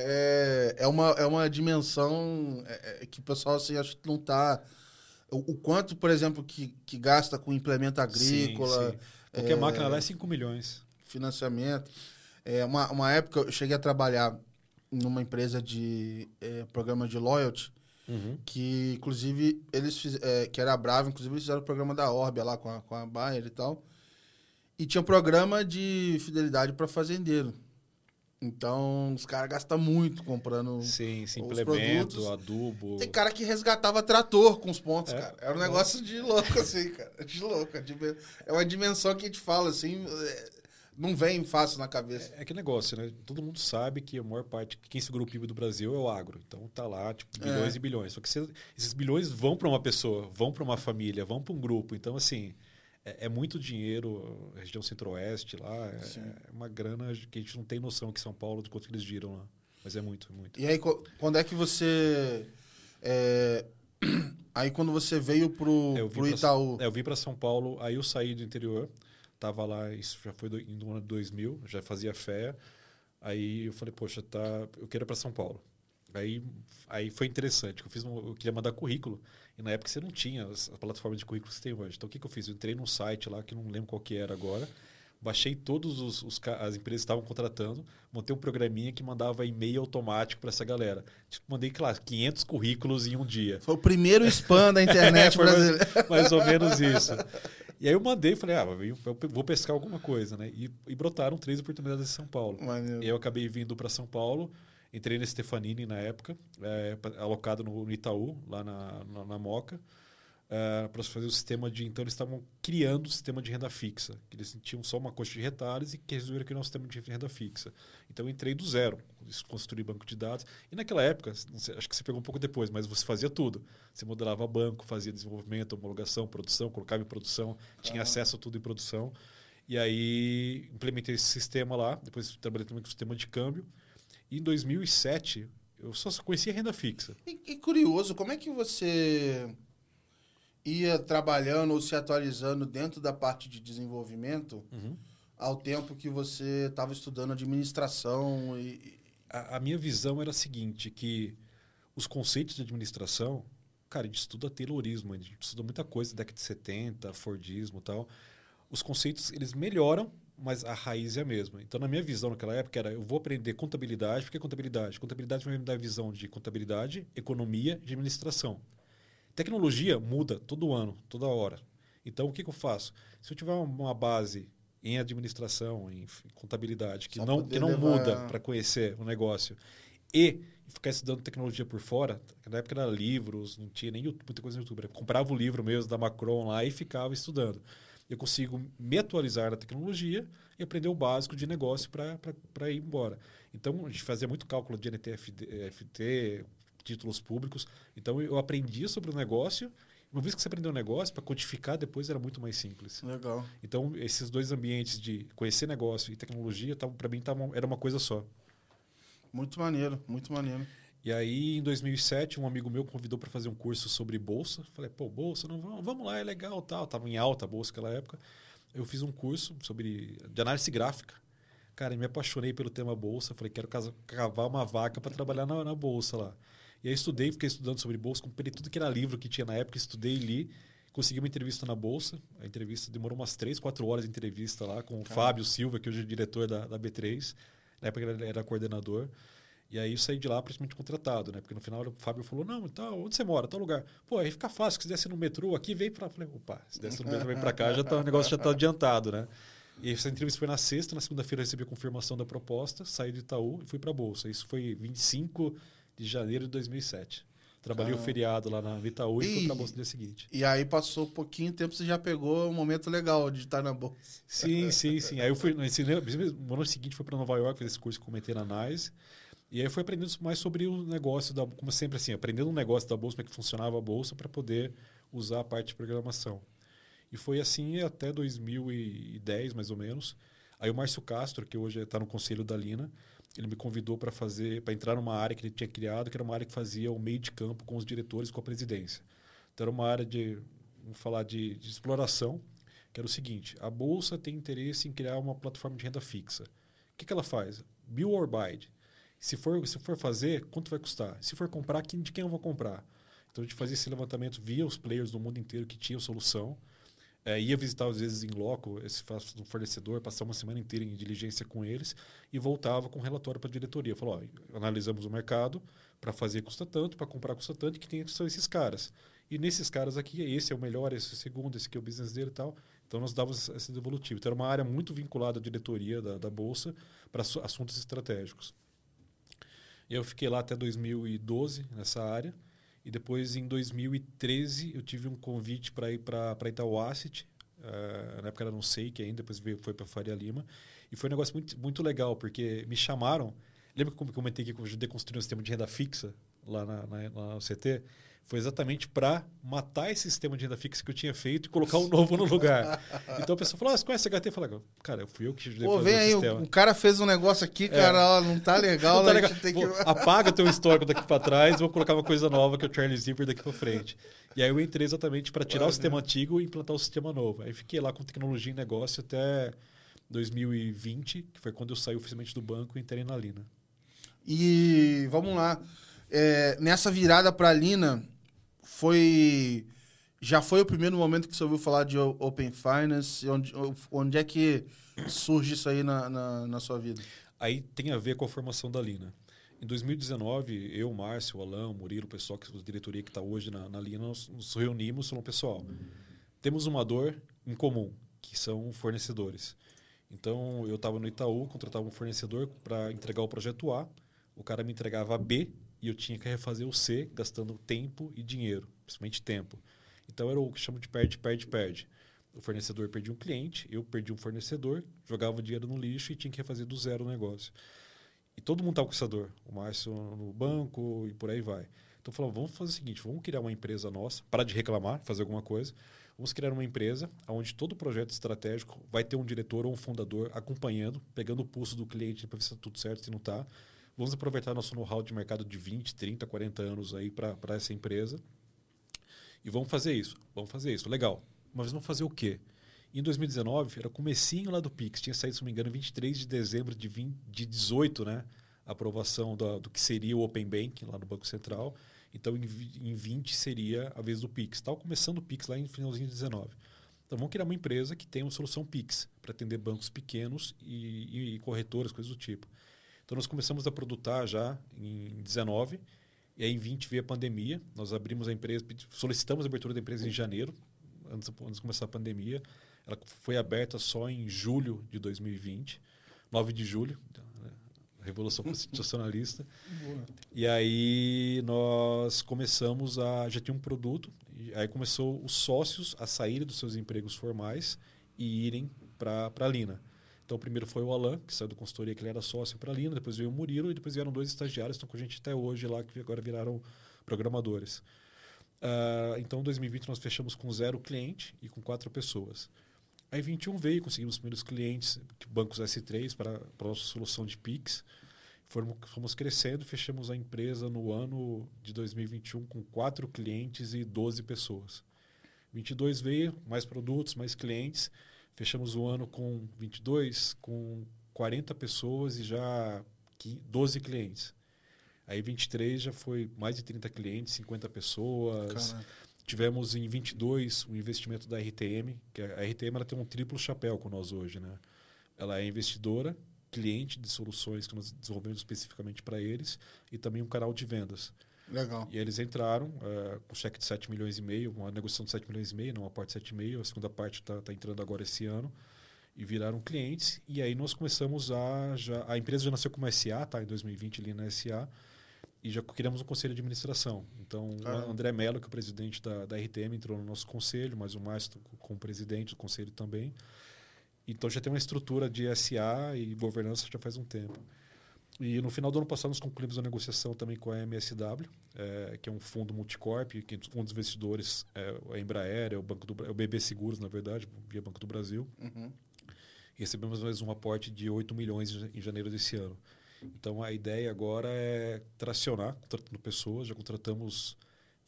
[SPEAKER 2] É, é, uma, é uma dimensão é, é, que o pessoal assim, acho que não está... O, o quanto, por exemplo, que, que gasta com implemento agrícola,
[SPEAKER 1] Sim, sim. Qualquer máquina lá é cinco milhões.
[SPEAKER 2] financiamento. É, uma, uma época eu cheguei a trabalhar numa empresa de é, programa de loyalty,
[SPEAKER 1] Uhum.
[SPEAKER 2] que inclusive eles fiz, é, que era a Bravo, inclusive eles fizeram o programa da Orbia lá com a, com a Bayer e tal. E tinha um programa de fidelidade para fazendeiro. Então, os caras gastam muito comprando
[SPEAKER 1] Sim, sim,
[SPEAKER 2] os
[SPEAKER 1] implemento,
[SPEAKER 2] produtos.
[SPEAKER 1] adubo.
[SPEAKER 2] Tem cara que resgatava trator com os pontos,
[SPEAKER 1] É,
[SPEAKER 2] cara. Era um negócio de louco, assim, cara. De louco. É uma dimensão que a gente fala, assim, não vem fácil na cabeça.
[SPEAKER 1] É, é que negócio, né? Todo mundo sabe que a maior parte, quem segura o P I B do Brasil é o agro. Então tá lá, tipo, bilhões
[SPEAKER 2] É.
[SPEAKER 1] e bilhões. Só que se, esses bilhões vão para uma pessoa, vão para uma família, vão para um grupo. Então, assim, é, é muito dinheiro, a região centro-oeste lá, é, é uma grana que a gente não tem noção aqui em São Paulo de quanto que eles giram lá. Mas é muito, muito.
[SPEAKER 2] E aí, quando é que você... é, Aí, quando você veio pro,
[SPEAKER 1] É, eu vim
[SPEAKER 2] pro
[SPEAKER 1] pra-
[SPEAKER 2] Itaú...
[SPEAKER 1] é, eu vim para São Paulo, aí eu saí do interior, tava lá, isso já foi do, no ano de dois mil, já fazia F E A. Aí eu falei, poxa, tá, eu quero ir para São Paulo. Aí, aí foi interessante, eu, fiz um, eu queria mandar currículo, e na época você não tinha as, as plataformas de currículo que você tem hoje. Então o que, que eu fiz? Eu entrei num site lá, que eu não lembro qual que era agora, baixei todos os, os ca- as empresas que estavam contratando, montei um programinha que mandava e-mail automático para essa galera. Tipo, mandei, claro, quinhentos currículos em um dia.
[SPEAKER 2] Foi o primeiro spam da internet
[SPEAKER 1] Foi mais,
[SPEAKER 2] brasileira.
[SPEAKER 1] mais ou menos isso. E aí eu mandei, falei, ah, eu vou pescar alguma coisa, né? E, e brotaram três oportunidades em São Paulo.
[SPEAKER 2] Maneiro.
[SPEAKER 1] E aí eu acabei vindo para São Paulo, entrei na Stefanini na época, é, alocado no, no Itaú, lá na, na, na Moca, é, para fazer o sistema de... Então eles estavam criando o sistema de renda fixa, que eles tinham só uma coxa de retalhos e que resolveram criar um sistema de renda fixa. Então eu entrei do zero, construí banco de dados. E naquela época, não sei, acho que você pegou um pouco depois, mas você fazia tudo. Você modelava banco, fazia desenvolvimento, homologação, produção, colocava em produção, tinha
[SPEAKER 2] Ah.
[SPEAKER 1] acesso a tudo em produção. E aí implementei esse sistema lá, depois trabalhei também com o sistema de câmbio. E em dois mil e sete, eu só conhecia renda fixa.
[SPEAKER 2] E, e curioso, como é que você ia trabalhando ou se atualizando dentro da parte de desenvolvimento
[SPEAKER 1] Uhum.
[SPEAKER 2] ao tempo que você estava estudando administração e...
[SPEAKER 1] A, a minha visão era a seguinte, que os conceitos de administração, cara, a gente estuda Taylorismo, a gente estuda muita coisa, década de setenta, Fordismo e tal. Os conceitos, eles melhoram, mas a raiz é a mesma. Então, na minha visão naquela época era, eu vou aprender contabilidade, porque contabilidade? Contabilidade vai me dar a visão de contabilidade, economia e administração. Tecnologia muda todo ano, toda hora. Então, o que, que eu faço? Se eu tiver uma base em administração, em contabilidade, que
[SPEAKER 2] Só
[SPEAKER 1] não,
[SPEAKER 2] poder
[SPEAKER 1] que não
[SPEAKER 2] levar-
[SPEAKER 1] muda para conhecer o negócio, e ficar estudando tecnologia por fora, na época era livros, não tinha nem YouTube, muita coisa no YouTube. Eu comprava o livro mesmo da Macron lá e ficava estudando. Eu consigo me atualizar na tecnologia e aprender o básico de negócio para ir embora. Então, a gente fazia muito cálculo de N T F T, títulos públicos. Então, eu aprendia sobre o negócio. Uma vez que você aprendeu o negócio, para codificar depois era muito mais simples.
[SPEAKER 2] Legal.
[SPEAKER 1] Então, esses dois ambientes de conhecer negócio e tecnologia, para mim, tavam, era uma coisa só.
[SPEAKER 2] Muito maneiro, muito maneiro.
[SPEAKER 1] E aí, em dois mil e sete, um amigo meu convidou para fazer um curso sobre bolsa. Falei, pô, bolsa, não, vamos, vamos lá, é legal, tal. Tava em alta a bolsa naquela época. Eu fiz um curso sobre de análise gráfica. Cara, eu me apaixonei pelo tema bolsa. Falei, quero casa- cavar uma vaca para trabalhar na, na bolsa lá. E aí estudei, fiquei estudando sobre bolsa, comprei tudo que era livro que tinha na época, estudei e li. Consegui uma entrevista na bolsa. A entrevista demorou umas três, quatro horas de entrevista lá com o Fábio Silva, que hoje é diretor da, da B três. Na época ele era coordenador. E aí eu saí de lá praticamente contratado, né? Porque no final o Fábio falou, não, então, onde você mora? Tal lugar. Pô, aí fica fácil, se desce no metrô aqui, vem pra... Falei, opa, se desce no metrô, vem pra cá, já tá, o negócio já tá adiantado, né? E essa entrevista foi na sexta, na segunda-feira eu recebi a confirmação da proposta, saí do Itaú e fui pra Bolsa. Isso foi vinte e cinco de janeiro de dois mil e sete. Trabalhei
[SPEAKER 2] Caramba.
[SPEAKER 1] o feriado lá na Itaú e,
[SPEAKER 2] E-
[SPEAKER 1] fui pra Bolsa no dia seguinte.
[SPEAKER 2] E aí passou um pouquinho tempo, você já pegou um momento legal de estar na bolsa.
[SPEAKER 1] Sim, sim, sim. Aí eu fui, nesse, no ano seguinte fui para Nova York, fiz esse curso que eu comentei na NYSE. E aí eu fui aprendendo mais sobre o negócio, da, como sempre assim, aprendendo um negócio da bolsa, como é que funcionava a bolsa para poder usar a parte de programação. E foi assim até dois mil e dez, mais ou menos. Aí o Márcio Castro, que hoje está no conselho da Lina, ele me convidou para fazer, para entrar numa área que ele tinha criado, que era uma área que fazia o meio de campo com os diretores e com a presidência. Então era uma área de, vamos falar de, de exploração, que era o seguinte: a bolsa tem interesse em criar uma plataforma de renda fixa. O que, que ela faz? Build or buy. Se for, se for fazer, quanto vai custar? Se for comprar, de quem eu vou comprar? Então a gente fazia esse levantamento via os players do mundo inteiro que tinham solução. É, ia visitar, às vezes, em loco, esse fornecedor, passar uma semana inteira em diligência com eles e voltava com um relatório para a diretoria. Falou, ó, analisamos o mercado, para fazer custa tanto, para comprar custa tanto, e que tem, são esses caras. E nesses caras aqui, esse é o melhor, esse é o segundo, esse aqui é o business dele e tal. Então, nós dávamos esse devolutivo. Então, era uma área muito vinculada à diretoria da, da Bolsa para assuntos estratégicos. E eu fiquei lá até dois mil e doze, nessa área. E depois, em dois mil e treze, eu tive um convite para ir para Itaú Asset. Uh, na época era no S E I C ainda, depois veio, foi para Faria Lima. E foi um negócio muito, muito legal, porque me chamaram... Lembra que eu comentei que eu ajudei a construir um sistema de renda fixa lá na, na, na U C T? Foi exatamente para matar esse sistema de renda fixa que eu tinha feito e colocar um novo no lugar. Então a pessoa falou, ah, você conhece H T? Eu falei, cara, fui eu que ajudei a fazer
[SPEAKER 2] vem
[SPEAKER 1] o
[SPEAKER 2] aí,
[SPEAKER 1] sistema.
[SPEAKER 2] O cara fez um negócio aqui, cara, é. ó, não tá legal.
[SPEAKER 1] Não tá legal.
[SPEAKER 2] Tem
[SPEAKER 1] Vou,
[SPEAKER 2] que...
[SPEAKER 1] Apaga teu histórico daqui para trás e vou colocar uma coisa nova, que é o Charlie Zipper, daqui para frente. E aí eu entrei exatamente para tirar Ué, o sistema né? antigo e implantar o sistema novo. Aí fiquei lá com tecnologia e negócio até dois mil e vinte, que foi quando eu saí oficialmente do banco e entrei na Lina.
[SPEAKER 2] E vamos lá. É, nessa virada para a Lina, foi... Já foi o primeiro momento que você ouviu falar de Open Finance? Onde, onde é que surge isso aí na, na, na sua vida?
[SPEAKER 1] Aí tem a ver com a formação da Lina. Em dois mil e dezenove, eu, Márcio, o Alan, o Murilo, o pessoal, que a diretoria que está hoje na, na Lina, nós nos reunimos e falamos, pessoal, temos uma dor em comum, que são fornecedores. Então, eu estava no Itaú, contratava um fornecedor para entregar o projeto A, o cara me entregava a B e eu tinha que refazer o C, gastando tempo e dinheiro, principalmente tempo. Então, era o que chamo de perde, perde, perde. O fornecedor perdia um cliente, eu perdi um fornecedor, jogava o dinheiro no lixo e tinha que refazer do zero o negócio. E todo mundo estava com essa dor. O Márcio no banco e por aí vai. Então, falamos, vamos fazer o seguinte, vamos criar uma empresa nossa, parar de reclamar, fazer alguma coisa. Vamos criar uma empresa onde todo projeto estratégico vai ter um diretor ou um fundador acompanhando, pegando o pulso do cliente para ver se está tudo certo, se não está. Vamos aproveitar nosso know-how de mercado de vinte, trinta, quarenta anos aí para essa empresa. E vamos fazer isso, vamos fazer isso, legal. Mas vamos fazer o quê? Em dois mil e dezenove, era o comecinho lá do Pix, tinha saído, se não me engano, vinte e três de dezembro de, vinte, de dezoito, né? A aprovação do, do que seria o Open Bank lá no Banco Central. Então, em, em vinte seria a vez do Pix. Estava começando o Pix lá em finalzinho de dezenove. Então, vamos criar uma empresa que tenha uma solução Pix para atender bancos pequenos e, e, e corretoras, coisas do tipo. Então, nós começamos a produtar já em dezenove. E aí, em vinte, veio a pandemia. Nós abrimos a empresa, solicitamos a abertura da empresa em janeiro, antes, antes de começar a pandemia. Ela foi aberta só em julho de dois mil e vinte, nove de julho, né? Revolução Constitucionalista. E aí nós começamos a... Já tinha um produto, e aí começou os sócios a saírem dos seus empregos formais e irem para a Lina. Então, o primeiro foi o Alan, que saiu da consultoria, que ele era sócio para a Lina, depois veio o Murilo e depois vieram dois estagiários que estão com a gente até hoje lá, que agora viraram programadores. Uh, então, em dois mil e vinte, nós fechamos com zero cliente e com quatro pessoas. Aí, em vinte e um veio, conseguimos os primeiros clientes, bancos S três, para a nossa solução de Pix. Fomos, fomos crescendo, fechamos a empresa no ano de dois mil e vinte e um com quatro clientes e doze pessoas. vinte e dois veio, mais produtos, mais clientes. Fechamos o ano com vinte e dois, com quarenta pessoas e já doze clientes. Aí, vinte e três já foi mais de trinta clientes, cinquenta pessoas. Caraca. Tivemos em vinte e dois o investimento da R T M, que a R T M ela tem um triplo chapéu com nós hoje, né? Ela é investidora, cliente de soluções que nós desenvolvemos especificamente para eles e também um canal de vendas.
[SPEAKER 2] Legal.
[SPEAKER 1] E eles entraram uh, com cheque de sete milhões e meio, uma negociação de sete milhões e meio, não uma parte de sete vírgula cinco, a segunda parte está tá entrando agora esse ano, e viraram clientes. E aí nós começamos a... Já, a empresa já nasceu como S A, tá? Em dois mil e vinte ali na S A, e já criamos um conselho de administração. Então, ah. o André Mello, que é o presidente da, da R T M, entrou no nosso conselho, mas o Márcio como presidente do conselho também. Então, já tem uma estrutura de S A e governança já faz um tempo. E no final do ano passado, nós concluímos a negociação também com a M S W, é, que é um fundo multicorp, que um dos investidores é a Embraer, é o, Banco do, é o B B Seguros, na verdade, via Banco do Brasil.
[SPEAKER 2] Uhum.
[SPEAKER 1] E recebemos mais um aporte de oito milhões em janeiro desse ano. Então, a ideia agora é tracionar, contratando pessoas. Já contratamos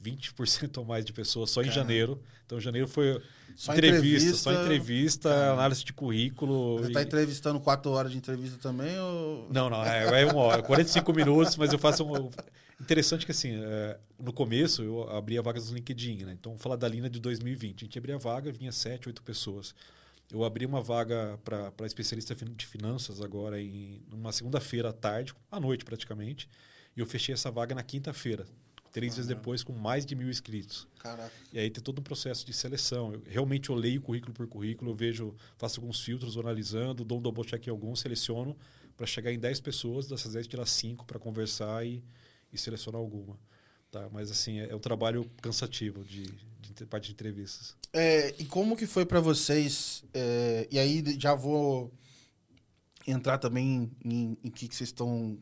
[SPEAKER 1] vinte por cento ou mais de pessoas só em
[SPEAKER 2] Caramba.
[SPEAKER 1] janeiro. Então, janeiro foi
[SPEAKER 2] Só
[SPEAKER 1] entrevista,
[SPEAKER 2] entrevista.
[SPEAKER 1] só entrevista,
[SPEAKER 2] Caramba.
[SPEAKER 1] análise de currículo.
[SPEAKER 2] Você
[SPEAKER 1] e...
[SPEAKER 2] tá entrevistando quatro horas de entrevista também? Ou...
[SPEAKER 1] Não, não, é, é uma hora, quarenta e cinco minutos, mas eu faço um... Interessante que, assim, é, no começo eu abria vagas no LinkedIn, né? Então, vou falar da Lina de dois mil e vinte. A gente abria a vaga, vinha sete, oito pessoas. Eu abri uma vaga para especialista de finanças agora em uma segunda-feira à tarde, à noite praticamente, e eu fechei essa vaga na quinta-feira, três dias depois, com mais de mil inscritos.
[SPEAKER 2] Caraca.
[SPEAKER 1] E aí tem todo um processo de seleção. Eu, realmente eu leio currículo por currículo, eu vejo, faço alguns filtros, vou analisando, dou um double check em alguns, seleciono para chegar em dez pessoas, dessas dez tirar cinco para conversar e, e selecionar alguma. Tá? Mas assim, é, é um trabalho cansativo de, de parte de entrevistas.
[SPEAKER 2] É, e como que foi para vocês? É, e aí já vou entrar também em, em que, que vocês estão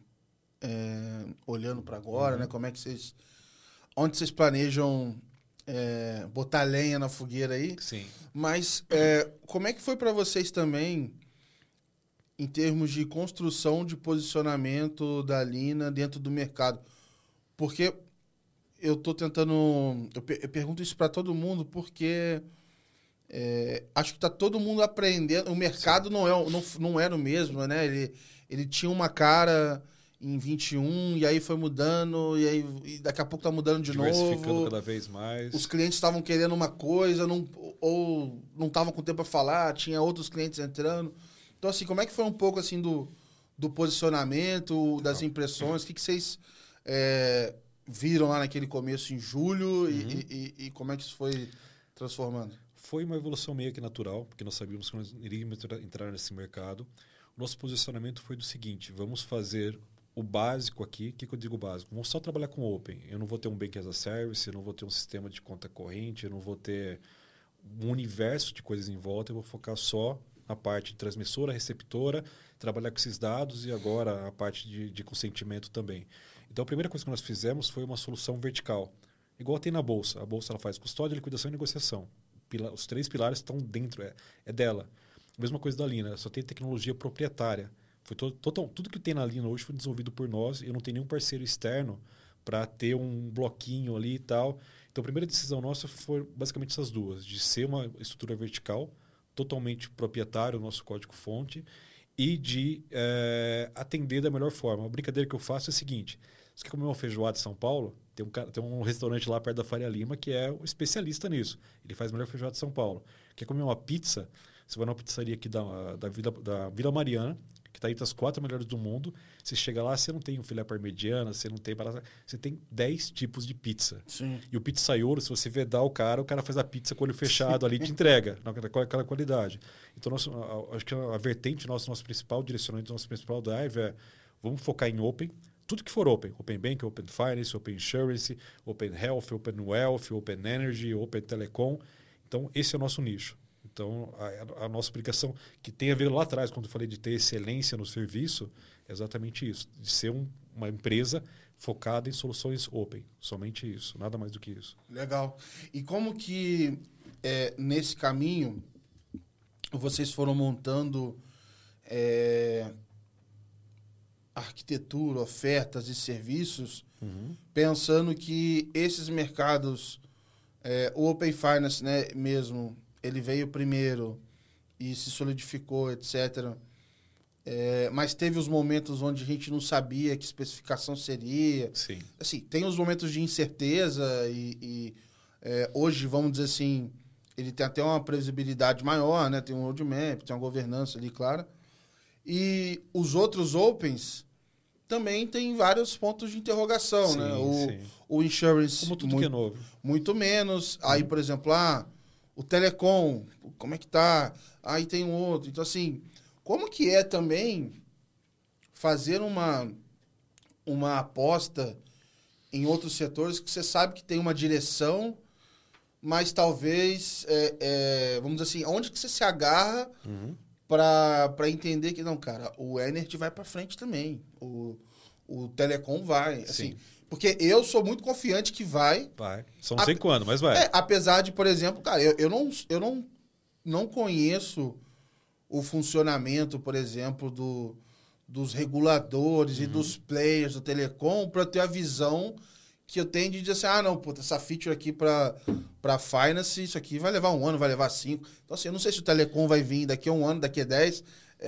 [SPEAKER 2] é, olhando para agora,
[SPEAKER 1] Uhum.
[SPEAKER 2] né? Como é que vocês, onde vocês planejam é, botar lenha na fogueira aí?
[SPEAKER 1] Sim.
[SPEAKER 2] Mas é, como é que foi para vocês também em termos de construção de posicionamento da Lina dentro do mercado? Porque eu estou tentando... Eu, per- eu pergunto isso para todo mundo porque é, acho que está todo mundo aprendendo. O mercado não, é, o- não, não era o mesmo, né? Ele, ele tinha uma cara em vinte e um e aí foi mudando e, aí, e daqui a pouco está mudando de
[SPEAKER 1] Diversificando
[SPEAKER 2] novo.
[SPEAKER 1] cada vez mais.
[SPEAKER 2] Os clientes estavam querendo uma coisa não, ou não estavam com tempo para falar, tinha outros clientes entrando. Então, assim, como é que foi um pouco assim do, do posicionamento, das impressões? O que, que vocês é, viram lá naquele começo em julho e,
[SPEAKER 1] Uhum.
[SPEAKER 2] e, e, e como é que isso foi transformando?
[SPEAKER 1] Foi uma evolução meio que natural, porque nós sabíamos que nós iríamos entra- entrar nesse mercado. O nosso posicionamento foi do seguinte: vamos fazer o básico aqui. O que, que eu digo básico? Vamos só trabalhar com Open. Eu não vou ter um Bank as a Service, eu não vou ter um sistema de conta corrente, eu não vou ter um universo de coisas em volta. Eu vou focar só na parte de transmissora, receptora, trabalhar com esses dados e agora a parte de, de consentimento também. Então, a primeira coisa que nós fizemos foi uma solução vertical. Igual tem na Bolsa. A Bolsa ela faz custódia, liquidação e negociação. Pila- os três pilares estão dentro, é, é dela. Mesma coisa da Lina, só tem tecnologia proprietária. Foi to, total, tudo que tem na Lina hoje foi desenvolvido por nós. Eu não tenho nenhum parceiro externo para ter um bloquinho ali e tal. Então, a primeira decisão nossa foi basicamente essas duas. De ser uma estrutura vertical, totalmente proprietário, o nosso código-fonte, e de é, atender da melhor forma. A brincadeira que eu faço é a seguinte: você quer comer uma feijoada em São Paulo? Tem um, cara, tem um restaurante lá perto da Faria Lima que é o especialista nisso. Ele faz a melhor feijoada de São Paulo. Quer comer uma pizza? Você vai numa pizzaria aqui da, da, Vila, da Vila Mariana, que está entre as quatro melhores do mundo. Você chega lá, você não tem um filé parmegiana, você não tem barata, você tem dez tipos de pizza.
[SPEAKER 2] Sim.
[SPEAKER 1] E o pizzaiolo, se você vedar o cara, o cara faz a pizza com o olho fechado ali e te entrega, naquela qualidade. Então, nosso, a, a, acho que a vertente nosso, nosso principal direcionamento, nosso principal drive é: vamos focar em Open. Tudo que for Open. Open Bank, Open Finance, Open Insurance, Open Health, Open Wealth, Open Energy, Open Telecom. Então, esse é o nosso nicho. Então, a, a nossa aplicação, que tem a ver lá atrás, quando eu falei de ter excelência no serviço, é exatamente isso. De ser um, uma empresa focada em soluções open. Somente isso. Nada mais do que isso.
[SPEAKER 2] Legal. E como que, é, nesse caminho, vocês foram montando é, arquitetura, ofertas e serviços,
[SPEAKER 1] Uhum.
[SPEAKER 2] pensando que esses mercados, é, o Open Finance, né, mesmo, ele veio primeiro e se solidificou, etcétera. É, mas teve os momentos onde a gente não sabia que especificação seria.
[SPEAKER 1] Sim.
[SPEAKER 2] Assim, tem os momentos de incerteza e, e é, hoje, vamos dizer assim, ele tem até uma previsibilidade maior, né? Tem um roadmap, tem uma governança ali, clara. E os outros Opens também tem vários pontos de interrogação,
[SPEAKER 1] Sim,
[SPEAKER 2] né? O,
[SPEAKER 1] sim.
[SPEAKER 2] o Insurance,
[SPEAKER 1] Como tudo
[SPEAKER 2] muito,
[SPEAKER 1] que é novo.
[SPEAKER 2] muito menos. Aí, por exemplo, ah, o Telecom, como é que tá? Aí tem um outro. Então, assim, como que é também fazer uma, uma aposta em outros setores que você sabe que tem uma direção, mas talvez, é, é, vamos dizer assim, onde que você se agarra
[SPEAKER 1] Uhum.
[SPEAKER 2] para entender que, não, cara, o Energy vai para frente também, o, o Telecom vai, assim,
[SPEAKER 1] Sim.
[SPEAKER 2] porque eu sou muito confiante que vai.
[SPEAKER 1] Vai. Só não sei quando, mas vai.
[SPEAKER 2] É, apesar de, por exemplo, cara, eu, eu, não, eu não, não conheço o funcionamento, por exemplo, do, dos reguladores
[SPEAKER 1] Uhum.
[SPEAKER 2] e dos players do Telecom para ter a visão que eu tenho de dizer assim, ah, não, puta, essa feature aqui para para finance, isso aqui vai levar um ano, vai levar cinco. Então, assim, eu não sei se o telecom vai vir daqui a um ano, daqui a dez,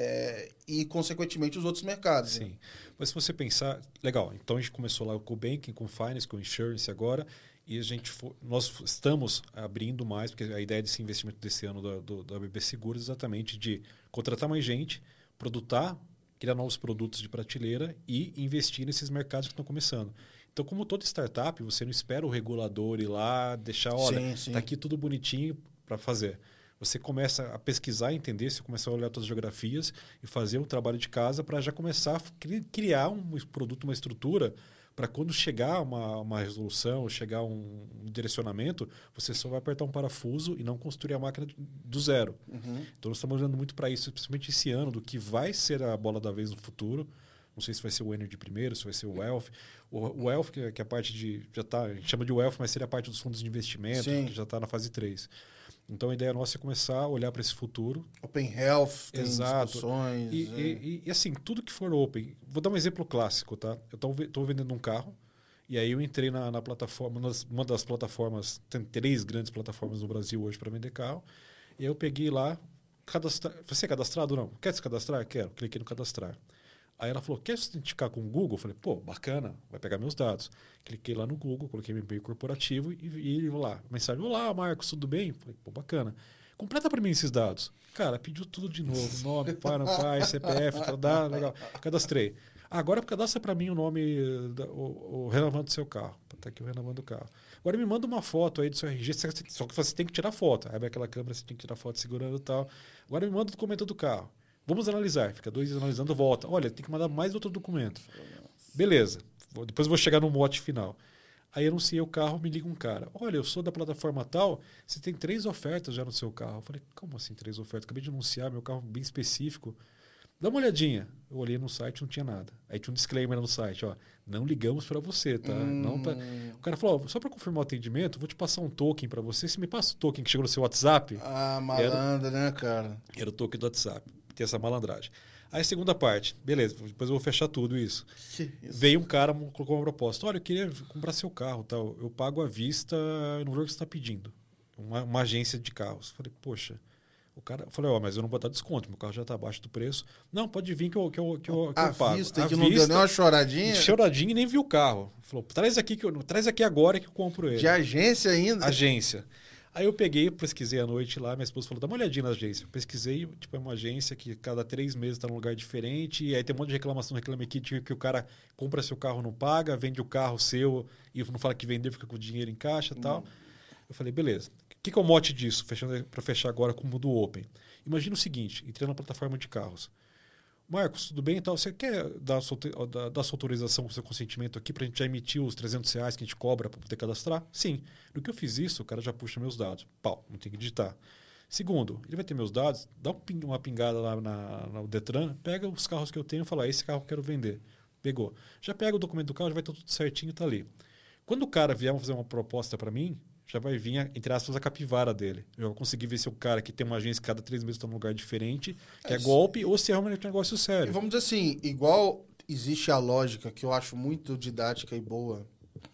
[SPEAKER 2] é, e, consequentemente, os outros mercados.
[SPEAKER 1] Sim.
[SPEAKER 2] Né?
[SPEAKER 1] Mas se você pensar... Legal, então a gente começou lá com o banking, com o finance, com o insurance agora, e a gente for, nós estamos abrindo mais, porque a ideia desse investimento desse ano da, do, da B B Seguros é exatamente de contratar mais gente, produtar, criar novos produtos de prateleira e investir nesses mercados que estão começando. Então, como toda startup, você não espera o regulador ir lá, deixar, olha, está aqui tudo bonitinho para fazer. Você começa a pesquisar, entender, você começa a olhar todas as geografias e fazer um trabalho de casa para já começar a criar um produto, uma estrutura, para quando chegar uma, uma resolução, chegar um, um direcionamento, você só vai apertar um parafuso e não construir a máquina do zero.
[SPEAKER 2] Uhum.
[SPEAKER 1] Então, nós estamos olhando muito para isso, principalmente esse ano, do que vai ser a bola da vez no futuro. Não sei se vai ser o Energy primeiro, se vai ser o Wealth. O, o Wealth, que é, que é a parte de... já tá, a gente chama de Wealth, mas seria a parte dos fundos de investimento,
[SPEAKER 2] Sim.
[SPEAKER 1] que já está na fase três. Então, a ideia nossa é começar a olhar para esse futuro.
[SPEAKER 2] Open Health, tem
[SPEAKER 1] Exato.
[SPEAKER 2] discussões.
[SPEAKER 1] E,
[SPEAKER 2] é.
[SPEAKER 1] e, e, e, assim, tudo que for open... Vou dar um exemplo clássico, tá? Eu estou vendendo um carro, e aí eu entrei na, na plataforma, nas, uma das plataformas, tem três grandes plataformas no Brasil hoje para vender carro, e aí eu peguei lá, cadastrar, você é cadastrado ou não? Quer se cadastrar? Quero. Cliquei no cadastrar. Aí ela falou, quer se identificar com o Google? Eu falei, pô, bacana, vai pegar meus dados. Cliquei lá no Google, coloquei meu e-mail corporativo e, e lá, mensagem, olá, Marcos, tudo bem? Falei, pô, bacana. Completa para mim esses dados. Cara, pediu tudo de novo, nome, pai, não pai, C P F, dá, legal. Cadastrei. Agora cadastra para mim o nome, da, o, o renovando do seu carro. Tá aqui o renovando do carro. Agora me manda uma foto aí do seu R G, só que você tem que tirar foto. Abre aquela câmera, você tem que tirar foto segurando e tal. Agora me manda o documento do carro. Vamos analisar. Fica dois dias analisando, volta. Olha, tem que mandar mais outro documento. Beleza. Depois eu vou chegar no mote final. Aí anunciei o carro, me liga um cara. Olha, eu sou da plataforma tal, você tem três ofertas já no seu carro. Eu falei, como assim três ofertas? Acabei de anunciar, meu carro bem específico. Dá uma olhadinha. Eu olhei no site, não tinha nada. Aí tinha um disclaimer no site, ó, não ligamos para você, tá?
[SPEAKER 2] Hum.
[SPEAKER 1] Não pra... O cara falou, ó, só para confirmar o atendimento, vou te passar um token para você. Se me passa o token que chegou no seu WhatsApp...
[SPEAKER 2] Ah, malandra,
[SPEAKER 1] era...
[SPEAKER 2] né, cara?
[SPEAKER 1] Era o token do WhatsApp. Tem essa malandragem. Aí a segunda parte, beleza, depois eu vou fechar tudo isso. isso. Veio um cara, colocou uma proposta, olha, eu queria comprar seu carro, tal. Eu pago à vista no valor que você está pedindo. Uma, uma agência de carros. Falei, poxa... O cara falei, ó, mas eu não vou dar desconto, meu carro já está abaixo do preço. Não, pode vir que eu, que eu, que eu, que eu pago.
[SPEAKER 2] Vista, que não deu nem uma choradinha?
[SPEAKER 1] Choradinha e nem viu o carro. Falou, traz aqui, que eu, traz aqui agora que eu compro ele.
[SPEAKER 2] De agência ainda?
[SPEAKER 1] Agência. Aí eu peguei, pesquisei à noite lá, minha esposa falou, dá uma olhadinha na agência. Eu pesquisei, tipo, é uma agência que cada três meses está num lugar diferente, e aí tem um monte de reclamação, reclame aqui, que o cara compra seu carro, não paga, vende o carro seu e não fala que vendeu, fica com o dinheiro em caixa e hum. tal. Eu falei, beleza. O que, que é o mote disso, para fechar agora com o mundo open? Imagina o seguinte, entrei na plataforma de carros. Marcos, tudo bem e tal? Você quer dar sua, dar, dar sua autorização, seu consentimento aqui para a gente já emitir os trezentos reais que a gente cobra para poder cadastrar? Sim. No que eu fiz isso, o cara já puxa meus dados. Pau, não tem que digitar. Segundo, ele vai ter meus dados, dá uma pingada lá na, no Detran, pega os carros que eu tenho e fala, esse carro eu quero vender. Pegou. Já pega o documento do carro, já vai estar tudo certinho e está ali. Quando o cara vier fazer uma proposta para mim, já vai vir, entre aspas, a capivara dele. Eu vou conseguir ver se o cara que tem uma agência que cada três meses está num lugar diferente, que é, é golpe, ou se é realmente um negócio sério.
[SPEAKER 2] E vamos dizer assim, igual existe a lógica, que eu acho muito didática e boa,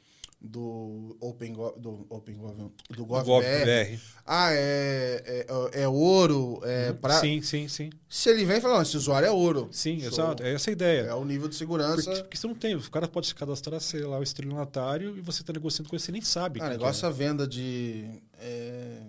[SPEAKER 2] do Open do Open Gov, do GovBR. Ah, é, é, é ouro, é
[SPEAKER 1] uhum.
[SPEAKER 2] pra...
[SPEAKER 1] Sim, sim, sim.
[SPEAKER 2] Se ele vem e fala, não, esse usuário é ouro.
[SPEAKER 1] Sim,
[SPEAKER 2] Show.
[SPEAKER 1] Exato. É essa a ideia.
[SPEAKER 2] É o nível de segurança.
[SPEAKER 1] Porque, porque você não tem. O cara pode se cadastrar, sei lá, o estelionatário e você está negociando com ele, você nem sabe.
[SPEAKER 2] Ah, negócio é a venda de... É...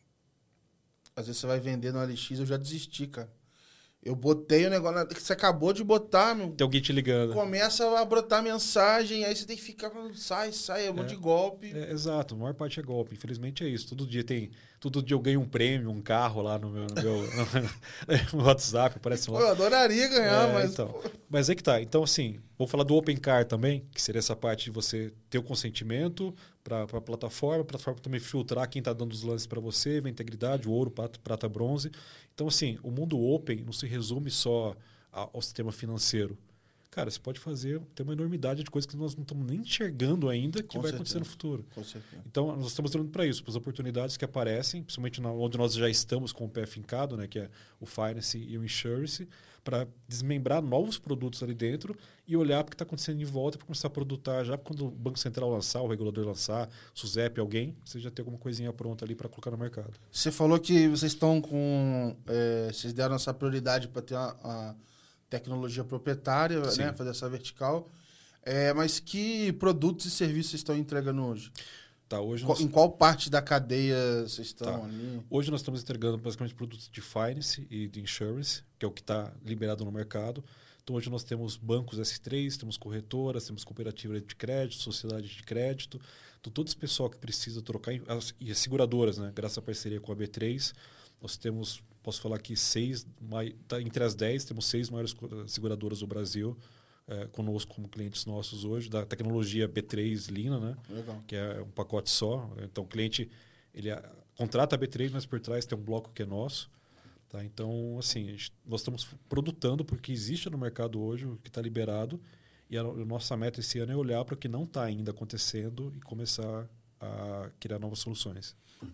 [SPEAKER 2] Às vezes você vai vender no L X, eu já desisti, cara. Eu botei o negócio que você acabou de botar, meu.
[SPEAKER 1] Tem alguém te ligando.
[SPEAKER 2] Começa a brotar mensagem, aí você tem que ficar falando, sai, sai, é um monte de golpe.
[SPEAKER 1] É, exato, a maior parte é golpe. Infelizmente é isso. Todo dia tem. Todo dia eu ganho um prêmio, um carro lá no meu, no meu no WhatsApp, parece lá.
[SPEAKER 2] Pô, eu adoraria ganhar,
[SPEAKER 1] é,
[SPEAKER 2] mas.
[SPEAKER 1] Então, mas é que tá. Então, assim, vou falar do Open Car também, que seria essa parte de você ter o consentimento para a plataforma, a plataforma também filtrar quem está dando os lances para você, ver a integridade, o ouro, prata, prata, bronze. Então, assim, o mundo open não se resume só ao sistema financeiro. Cara, você pode fazer, tem uma enormidade de coisas que nós não estamos nem enxergando ainda que
[SPEAKER 2] Com
[SPEAKER 1] vai
[SPEAKER 2] certeza.
[SPEAKER 1] acontecer no futuro.
[SPEAKER 2] Com certeza.
[SPEAKER 1] Então, nós estamos olhando para isso, para as oportunidades que aparecem, principalmente na, onde nós já estamos com o pé fincado, né, que é o Finance e o Insurance, para desmembrar novos produtos ali dentro e olhar para o que está acontecendo em volta para começar a produtar já quando o Banco Central lançar, o regulador lançar, SUSEP, alguém, você já tem alguma coisinha pronta ali para colocar no mercado.
[SPEAKER 2] Você falou que vocês estão com... É, vocês deram essa prioridade para ter a, a tecnologia proprietária,
[SPEAKER 1] Sim.
[SPEAKER 2] né, fazer essa vertical. É, mas que produtos e serviços vocês estão entregando hoje?
[SPEAKER 1] Tá, hoje
[SPEAKER 2] Qual,
[SPEAKER 1] nós...
[SPEAKER 2] Em qual parte da cadeia vocês estão
[SPEAKER 1] Tá.
[SPEAKER 2] ali?
[SPEAKER 1] Hoje nós estamos entregando basicamente produtos de finance e de insurance, que é o que está liberado no mercado. Então hoje nós temos bancos S três, temos corretoras, temos cooperativa de crédito, sociedade de crédito. Então todo esse pessoal que precisa trocar, as, e as seguradoras, né? Graças à parceria com a B três, nós temos, posso falar aqui, seis, tá, entre as dez, temos seis maiores seguradoras do Brasil, É, conosco como clientes nossos hoje, da tecnologia B três Lina, né?
[SPEAKER 2] Legal.
[SPEAKER 1] Que é um pacote só. Então, o cliente ele a, contrata a B três, mas por trás tem um bloco que é nosso. Tá? Então, assim, a gente, nós estamos produtando porque existe no mercado hoje o que está liberado e a, a nossa meta esse ano é olhar para o que não está ainda acontecendo e começar a criar novas soluções.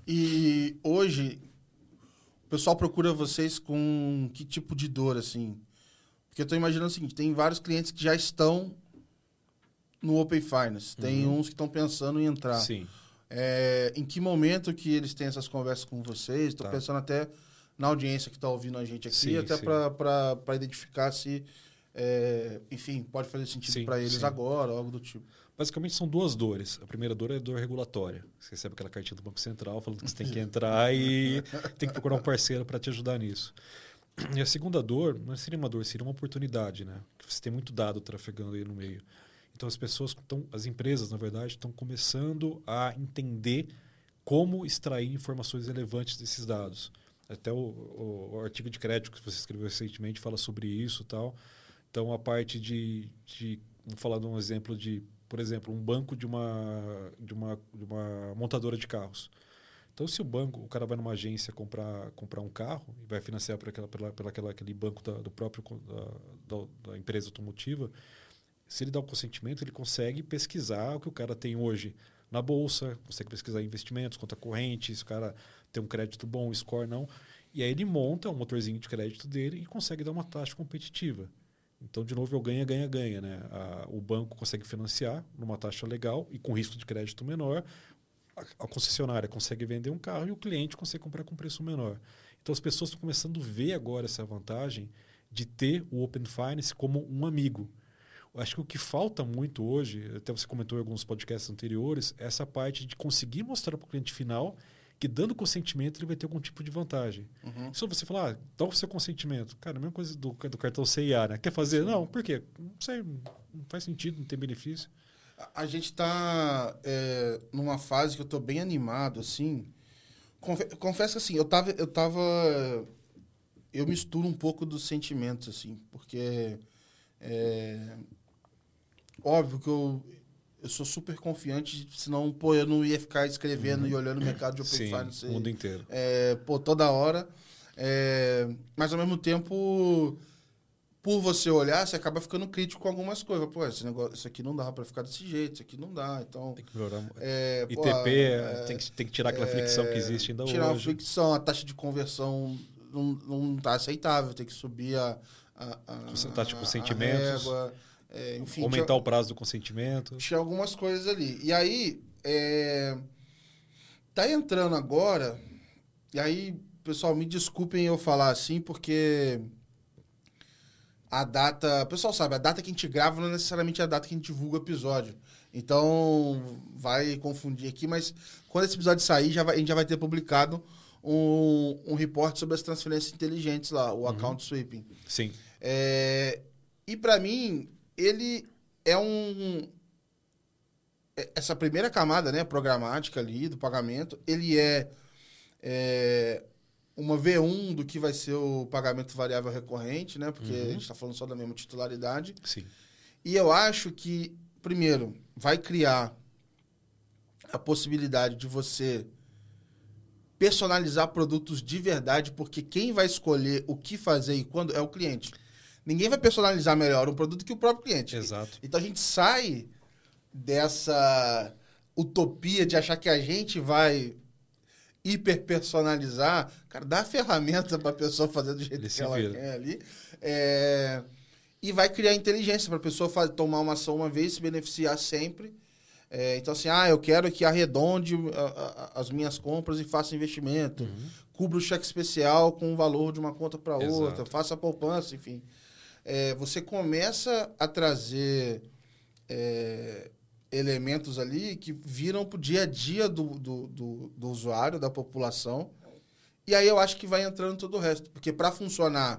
[SPEAKER 2] E hoje, o pessoal procura vocês com que tipo de dor, assim? Porque eu estou imaginando o seguinte, tem vários clientes que já estão no Open Finance. Tem
[SPEAKER 1] Uhum.
[SPEAKER 2] uns que estão pensando em entrar.
[SPEAKER 1] Sim.
[SPEAKER 2] É, em que momento que eles têm essas conversas com vocês? Estou
[SPEAKER 1] Tá.
[SPEAKER 2] pensando até na audiência que está ouvindo a gente aqui,
[SPEAKER 1] Sim,
[SPEAKER 2] até
[SPEAKER 1] sim.
[SPEAKER 2] para identificar se, é, enfim, pode fazer sentido
[SPEAKER 1] Sim,
[SPEAKER 2] para eles
[SPEAKER 1] sim.
[SPEAKER 2] agora, algo do tipo.
[SPEAKER 1] Basicamente são duas dores. A primeira dor é a dor regulatória. Você recebe aquela cartinha do Banco Central falando que você tem que entrar e tem que procurar um parceiro para te ajudar nisso. E a segunda dor não seria uma dor, seria uma oportunidade, né? Você tem muito dado trafegando aí no meio. Então as pessoas estão, as empresas, na verdade, estão começando a entender como extrair informações relevantes desses dados. Até o, o, o artigo de crédito que você escreveu recentemente fala sobre isso e tal. Então a parte de, de vamos falar de um exemplo de, por exemplo, um banco de uma, de uma, de uma montadora de carros. Então, se o banco, o cara vai numa agência comprar, comprar um carro e vai financiar por, aquela, pela, pela aquela, aquele banco da, do próprio da, da, da empresa automotiva, se ele dá o consentimento, ele consegue pesquisar o que o cara tem hoje na bolsa, consegue pesquisar investimentos, conta corrente, se o cara tem um crédito bom, score não. E aí ele monta um motorzinho de crédito dele e consegue dar uma taxa competitiva. Então, de novo, é o ganha, ganha, ganha. Né? A, o banco consegue financiar numa taxa legal e com risco de crédito menor. A concessionária consegue vender um carro e o cliente consegue comprar com preço menor. Então, as pessoas estão começando a ver agora essa vantagem de ter o Open Finance como um amigo. Eu acho que o que falta muito hoje, até você comentou em alguns podcasts anteriores, é essa parte de conseguir mostrar para o cliente final que, dando consentimento, ele vai ter algum tipo de vantagem. Uhum. Só você falar, ah, dá o seu consentimento. Cara, a mesma coisa do, do cartão C I A, né? Quer fazer? Sim. Não, por quê? Não sei, não faz sentido, não tem benefício.
[SPEAKER 2] A gente está é, numa fase que eu estou bem animado, assim. Confesso que, assim, eu tava, eu tava... Eu misturo um pouco dos sentimentos, assim, porque... É, óbvio que eu, eu sou super confiante, senão, pô, eu não ia ficar escrevendo uhum. e olhando o mercado de Open
[SPEAKER 1] Sim,
[SPEAKER 2] Finance.
[SPEAKER 1] o mundo inteiro.
[SPEAKER 2] É, pô, toda hora. É, mas, ao mesmo tempo... Por você olhar, você acaba ficando crítico com algumas coisas. Pô, esse negócio, isso aqui não dá para ficar desse jeito, isso aqui não dá. Então,
[SPEAKER 1] tem que melhorar.
[SPEAKER 2] É,
[SPEAKER 1] I T P,
[SPEAKER 2] pô, é,
[SPEAKER 1] tem, que, tem que tirar aquela é, fricção que existe ainda
[SPEAKER 2] tirar
[SPEAKER 1] hoje.
[SPEAKER 2] Tirar a fricção, a taxa de conversão não está aceitável, tem que subir a, a, a,
[SPEAKER 1] taxa de consentimentos,
[SPEAKER 2] régua, é, enfim,
[SPEAKER 1] aumentar
[SPEAKER 2] tinha,
[SPEAKER 1] o prazo do consentimento.
[SPEAKER 2] Tinha algumas coisas ali. E aí, é, tá entrando agora, e aí, pessoal, me desculpem eu falar assim, porque... A data... O pessoal sabe, a data que a gente grava não é necessariamente a data que a gente divulga o episódio. Então, vai confundir aqui, mas quando esse episódio sair, já vai, a gente já vai ter publicado um, um report sobre as transferências inteligentes lá, o uhum. Account Sweeping.
[SPEAKER 1] Sim.
[SPEAKER 2] É, e, para mim, ele é um... Essa primeira camada, né, programática ali, do pagamento, ele é... é uma V um do que vai ser o pagamento variável recorrente, né? Porque uhum. a gente está falando só da mesma titularidade.
[SPEAKER 1] Sim.
[SPEAKER 2] E eu acho que, primeiro, vai criar a possibilidade de você personalizar produtos de verdade, porque quem vai escolher o que fazer e quando é o cliente. Ninguém vai personalizar melhor um produto que o próprio cliente.
[SPEAKER 1] Exato.
[SPEAKER 2] Então a gente sai dessa utopia de achar que a gente vai hiperpersonalizar. Cara, dá a ferramenta para a pessoa fazer do jeito
[SPEAKER 1] Ele
[SPEAKER 2] que
[SPEAKER 1] se
[SPEAKER 2] ela
[SPEAKER 1] vira.
[SPEAKER 2] quer ali. É, e vai criar inteligência para a pessoa faz, tomar uma ação uma vez, se beneficiar sempre. É, então, assim, ah, eu quero que arredonde a, a, as minhas compras e faça investimento.
[SPEAKER 1] Uhum.
[SPEAKER 2] Cubra o cheque especial com o valor de uma conta para outra.
[SPEAKER 1] Exato.
[SPEAKER 2] Faça a poupança, enfim. É, você começa a trazer é, elementos ali que viram para o dia a dia do, do, do, do usuário, da população. E aí eu acho que vai entrando todo o resto. Porque para funcionar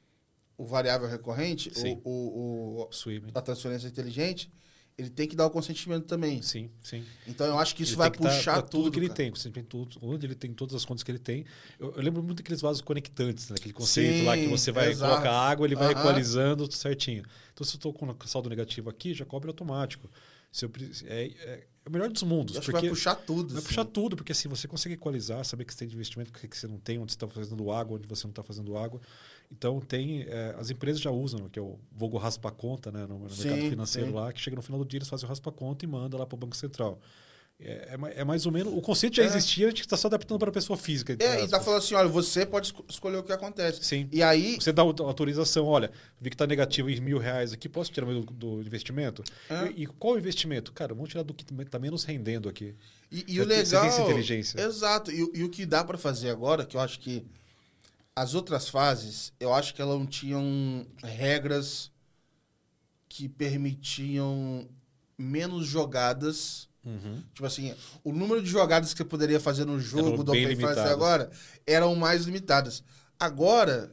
[SPEAKER 2] o variável recorrente, o, o, o,
[SPEAKER 1] Swimming.
[SPEAKER 2] a transferência inteligente, ele tem que dar o consentimento também.
[SPEAKER 1] Sim, sim.
[SPEAKER 2] Então eu acho que isso
[SPEAKER 1] Ele
[SPEAKER 2] vai
[SPEAKER 1] tem que tá
[SPEAKER 2] puxar
[SPEAKER 1] pra
[SPEAKER 2] tudo.
[SPEAKER 1] tudo que ele
[SPEAKER 2] cara.
[SPEAKER 1] tem, você tem tudo, onde ele tem todas as contas que ele tem. Eu, eu lembro muito daqueles vasos conectantes, né? Aquele conceito
[SPEAKER 2] Sim,
[SPEAKER 1] lá que você vai
[SPEAKER 2] exato.
[SPEAKER 1] colocar água, ele vai
[SPEAKER 2] Aham.
[SPEAKER 1] equalizando certinho. Então, se eu estou com saldo negativo aqui, já cobre automático. Se eu, é, é, é o melhor dos mundos.
[SPEAKER 2] Eu acho que
[SPEAKER 1] porque
[SPEAKER 2] vai puxar tudo.
[SPEAKER 1] vai
[SPEAKER 2] assim.
[SPEAKER 1] puxar tudo, porque assim, você consegue equalizar, saber que você tem de investimento, o que você não tem, onde você está fazendo água, onde você não está fazendo água. Então, tem é, as empresas já usam, que é o vulgo raspa-conta, né, no, no
[SPEAKER 2] Sim,
[SPEAKER 1] mercado financeiro
[SPEAKER 2] sim.
[SPEAKER 1] lá, que chega no final do dia, eles fazem o raspa-conta e manda lá para o Banco Central. É, é, ma- é mais ou menos... O conceito já
[SPEAKER 2] É.
[SPEAKER 1] existia, a gente está só adaptando para a pessoa física. entre
[SPEAKER 2] É, e tá
[SPEAKER 1] aspas.
[SPEAKER 2] falando assim, olha, você pode esco- escolher o que acontece.
[SPEAKER 1] Sim.
[SPEAKER 2] E aí...
[SPEAKER 1] Você dá auto- autorização, olha, vi que está negativo em mil reais aqui, posso tirar meu do, do investimento?
[SPEAKER 2] É.
[SPEAKER 1] E, e qual investimento? Cara, vamos tirar do que está menos rendendo aqui.
[SPEAKER 2] E, e
[SPEAKER 1] Você
[SPEAKER 2] o
[SPEAKER 1] tem-
[SPEAKER 2] legal...
[SPEAKER 1] você tem essa inteligência.
[SPEAKER 2] Exato. E, o- e o que dá para fazer agora, que eu acho que as outras fases, eu acho que elas não tinham regras que permitiam menos jogadas.
[SPEAKER 1] Uhum.
[SPEAKER 2] Tipo assim, o número de jogadas que você poderia fazer no jogo
[SPEAKER 1] Eram
[SPEAKER 2] do
[SPEAKER 1] bem
[SPEAKER 2] Open Finance
[SPEAKER 1] limitadas.
[SPEAKER 2] agora eram mais limitadas. Agora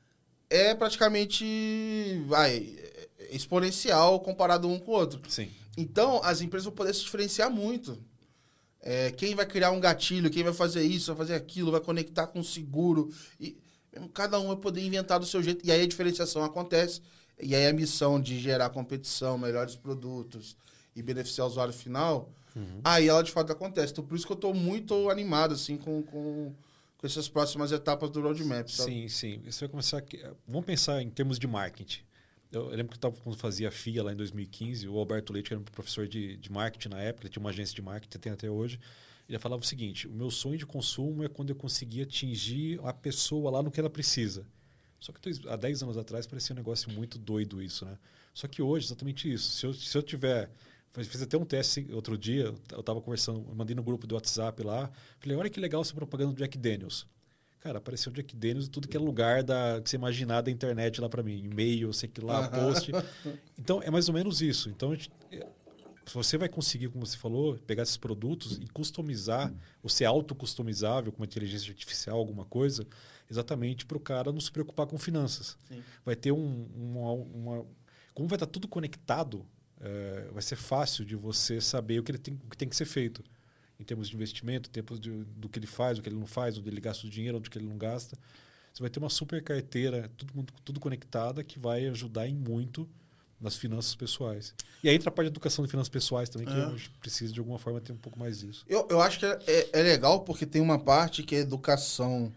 [SPEAKER 2] é praticamente vai, exponencial comparado um com o outro.
[SPEAKER 1] Sim.
[SPEAKER 2] Então, as empresas vão poder se diferenciar muito. É, quem vai criar um gatilho, quem vai fazer isso, vai fazer aquilo, vai conectar com seguro. E cada um vai poder inventar do seu jeito. E aí a diferenciação acontece. E aí a missão de gerar competição, melhores produtos e beneficiar o usuário final,
[SPEAKER 1] Uhum.
[SPEAKER 2] aí ela de fato acontece. Então, por isso que eu estou muito animado assim, com, com, com essas próximas etapas do roadmap. Sabe?
[SPEAKER 1] Sim, sim. Isso vai começar aqui. Vamos pensar em termos de marketing. Eu, eu lembro que eu tava, quando fazia a F I A lá em dois mil e quinze, o Alberto Leite, que era um professor de, de marketing na época, ele tinha uma agência de marketing, tem até hoje, ele falava o seguinte: o meu sonho de consumo é quando eu conseguir atingir a pessoa lá no que ela precisa. Só que dois, há dez anos atrás parecia um negócio muito doido isso, né? Só que hoje, exatamente isso. Se eu, se eu tiver... Fiz até um teste outro dia, eu estava conversando, eu mandei no grupo do WhatsApp lá, falei, olha que legal essa propaganda do Jack Daniels. Cara, apareceu o Jack Daniels em tudo que é lugar da, que você imaginar da internet lá para mim. E-mail, sei que lá, post. Então, é mais ou menos isso. Então, a gente, se você vai conseguir, como você falou, pegar esses produtos e customizar, ou ser auto-customizável com uma inteligência artificial, alguma coisa, exatamente para o cara não se preocupar com finanças.
[SPEAKER 2] Sim.
[SPEAKER 1] Vai ter um, uma, uma... Como vai estar tudo conectado, é, vai ser fácil de você saber o que, ele tem, o que tem que ser feito. Em termos de investimento, em termos de, do que ele faz, o que ele não faz, onde ele gasta o dinheiro, onde que ele não gasta. Você vai ter uma super carteira, tudo, tudo conectada, que vai ajudar em muito nas finanças pessoais. E aí entra a parte de educação de finanças pessoais também, que
[SPEAKER 2] É.
[SPEAKER 1] a gente precisa de alguma forma ter um pouco mais disso.
[SPEAKER 2] Eu, eu acho que é, é- é legal porque tem uma parte que é educação.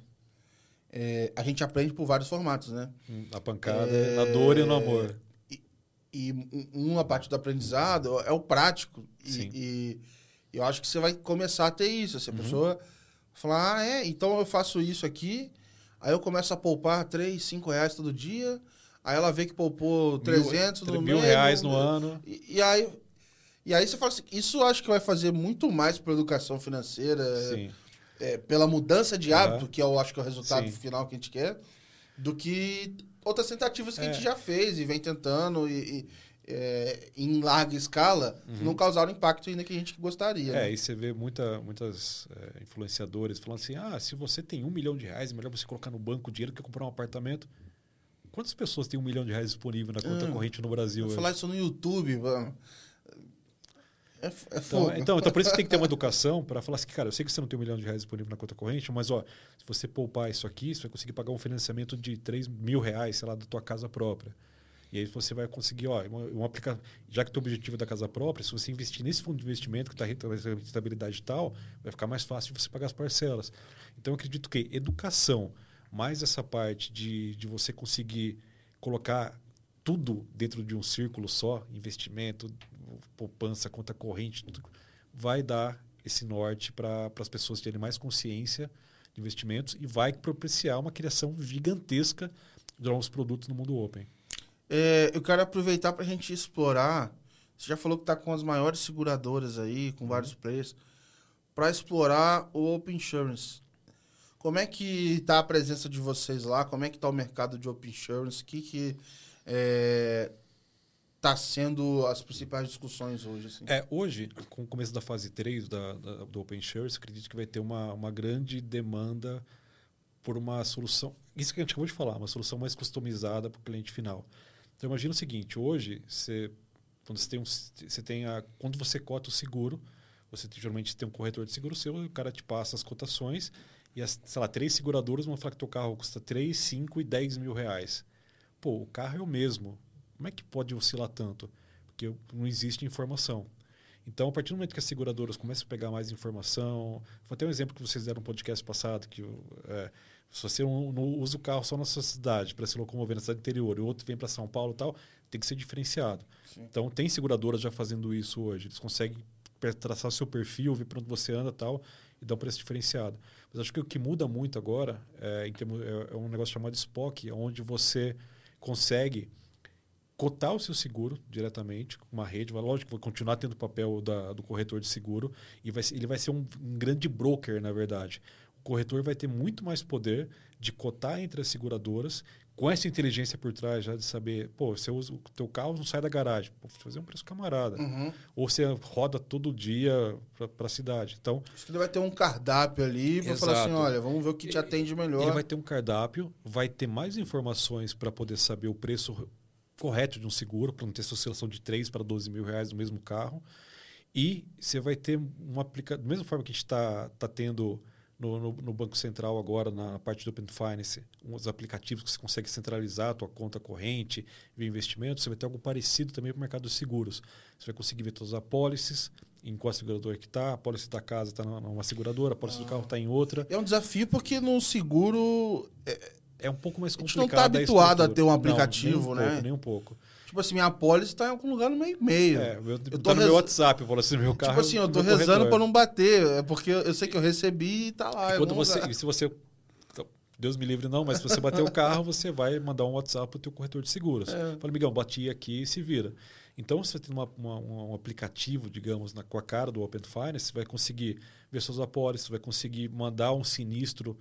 [SPEAKER 2] É, a gente aprende por vários formatos, né?
[SPEAKER 1] A pancada,
[SPEAKER 2] É,
[SPEAKER 1] na dor e no amor.
[SPEAKER 2] E, e um- uma parte do aprendizado é o prático.
[SPEAKER 1] Sim.
[SPEAKER 2] E, e eu acho que você vai começar a ter isso. Se a
[SPEAKER 1] Uhum.
[SPEAKER 2] pessoa falar, ah, é, então eu faço isso aqui, aí eu começo a poupar três, cinco reais todo dia, aí ela vê que poupou trezentos
[SPEAKER 1] mil,
[SPEAKER 2] no
[SPEAKER 1] mil
[SPEAKER 2] mês,
[SPEAKER 1] reais no ano.
[SPEAKER 2] E, e aí, e aí você fala assim, isso eu acho que vai fazer muito mais para educação financeira,
[SPEAKER 1] Sim.
[SPEAKER 2] é, pela mudança de
[SPEAKER 1] Aham.
[SPEAKER 2] hábito, que eu acho que é o resultado
[SPEAKER 1] Sim.
[SPEAKER 2] final que a gente quer, do que outras tentativas que a
[SPEAKER 1] É.
[SPEAKER 2] gente já fez e vem tentando e, e, é, em larga escala,
[SPEAKER 1] Uhum.
[SPEAKER 2] não causaram o impacto ainda que a gente gostaria.
[SPEAKER 1] É,
[SPEAKER 2] né?
[SPEAKER 1] e você vê muita, muitas é, influenciadores falando assim, ah, se você tem um milhão de reais, é melhor você colocar no banco dinheiro que comprar um apartamento. Quantas pessoas têm um milhão de reais disponível na conta
[SPEAKER 2] Hum,
[SPEAKER 1] corrente no Brasil
[SPEAKER 2] Vou
[SPEAKER 1] hoje?
[SPEAKER 2] falar isso no YouTube, mano. É, f- é
[SPEAKER 1] Então,
[SPEAKER 2] fogo.
[SPEAKER 1] então, então, por isso que tem que ter uma educação para falar assim, cara, eu sei que você não tem um milhão de reais disponível na conta corrente, mas ó, se você poupar isso aqui, você vai conseguir pagar um financiamento de três mil reais, sei lá, da tua casa própria. E aí você vai conseguir, ó, um aplicar, já que o teu objetivo é da casa própria, se você investir nesse fundo de investimento que está rentabilidade e tal, vai ficar mais fácil de você pagar as parcelas. Então eu acredito que educação, mais essa parte de, de você conseguir colocar tudo dentro de um círculo só, investimento, poupança, conta corrente, tudo, vai dar esse norte para as pessoas terem mais consciência de investimentos e vai propiciar uma criação gigantesca de novos produtos no mundo open.
[SPEAKER 2] É, eu quero aproveitar para a gente explorar. Você já falou que está com as maiores seguradoras aí, com uhum. vários players, para explorar o Open Insurance. Como é que está a presença de vocês lá? Como é que está o mercado de Open Insurance? O que que é, está sendo as principais discussões hoje? Assim?
[SPEAKER 1] É, hoje, com o começo da fase três da, da, do Open Insurance, acredito que vai ter uma, uma grande demanda por uma solução, isso que a gente acabou de falar, uma solução mais customizada para o cliente final. Então, imagina o seguinte, hoje, você, quando, você tem um, você tem a, quando você cota o seguro, você geralmente tem um corretor de seguro seu, o cara te passa as cotações e as, sei lá, três seguradoras vão falar que teu carro custa três, cinco e dez mil reais. Pô, o carro é o mesmo. Como é que pode oscilar tanto? Porque não existe informação. Então, a partir do momento que as seguradoras começam a pegar mais informação... Vou ter um exemplo que vocês deram no podcast passado, que é, se você não, não usa o carro só na sua cidade, para se locomover na cidade interior, e o outro vem para São Paulo e tal, tem que ser diferenciado. Sim. Então, tem seguradoras já fazendo isso hoje. Eles conseguem traçar o seu perfil, ver para onde você anda e tal, e dar um preço diferenciado. Mas acho que o que muda muito agora é, em termos, é, é um negócio chamado S P O C, onde você consegue cotar o seu seguro diretamente com uma rede. Lógico que vai continuar tendo o papel da, do corretor de seguro e vai, ele vai ser um, um grande broker, na verdade. O corretor vai ter muito mais poder de cotar entre as seguradoras com essa inteligência por trás já de saber, pô, você usa, o teu carro não sai da garagem, pô, vou fazer um preço camarada.
[SPEAKER 2] Uhum.
[SPEAKER 1] Ou você roda todo dia para a cidade. Então,
[SPEAKER 2] acho que ele vai ter um cardápio ali para falar assim, olha, vamos ver o que te atende melhor.
[SPEAKER 1] Ele vai ter um cardápio, vai ter mais informações para poder saber o preço correto de um seguro, para não ter essa oscilação de três para doze mil reais no mesmo carro. E você vai ter um aplicativo, da mesma forma que a gente está tá tendo no, no, no Banco Central agora, na parte do Open Finance, uns aplicativos que você consegue centralizar a tua conta corrente, ver investimentos, você vai ter algo parecido também para o mercado de seguros. Você vai conseguir ver todas as apólices, em qual seguradora que está, a apólice da casa está numa seguradora, a apólice ah. do carro está em outra.
[SPEAKER 2] É um desafio porque no seguro... É...
[SPEAKER 1] É um pouco mais complicado.
[SPEAKER 2] A gente não está habituado a, a ter um aplicativo,
[SPEAKER 1] não, nem um
[SPEAKER 2] né?
[SPEAKER 1] Pouco, nem um pouco.
[SPEAKER 2] Tipo assim, minha apólice está em algum lugar no meio meio.
[SPEAKER 1] É, eu,
[SPEAKER 2] eu
[SPEAKER 1] tô no rez... meu WhatsApp, eu falo assim, meu carro.
[SPEAKER 2] Tipo assim, eu tô rezando para não bater. É porque eu sei que eu recebi e tá lá.
[SPEAKER 1] E quando você, e se você... Deus me livre não, mas se você bater o carro, você vai mandar um WhatsApp pro teu corretor de seguros. É. Fala, amigão, bati aqui e se vira. Então, se você tem uma, uma, um aplicativo, digamos, na, com a cara do Open Finance, você vai conseguir ver suas apólices, vai conseguir mandar um sinistro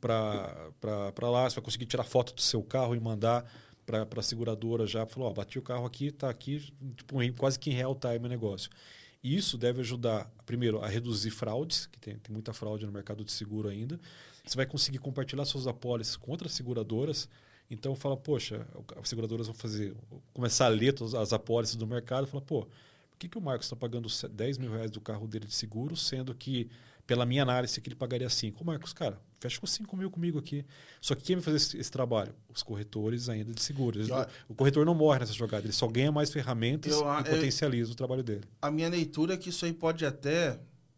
[SPEAKER 1] para lá, você vai conseguir tirar foto do seu carro e mandar para a seguradora já, falou, ó, bati o carro aqui, está aqui, tipo, em, quase que em real time o negócio. E isso deve ajudar, primeiro, a reduzir fraudes, que tem, tem muita fraude no mercado de seguro ainda. Você vai conseguir compartilhar suas apólices com outras seguradoras. Então, fala, poxa, as seguradoras vão fazer, começar a ler todas as apólices do mercado, fala, pô, por que, que o Marcos está pagando dez mil reais do carro dele de seguro, sendo que, pela minha análise, que ele pagaria cinco? Ô, Marcos, cara, fecha com cinco mil comigo aqui. Só que quem vai fazer esse, esse trabalho? Os corretores ainda de seguros. Eu, o corretor não morre nessa jogada, ele só ganha mais ferramentas eu, e potencializa eu, o trabalho dele.
[SPEAKER 2] A minha leitura é que isso aí pode até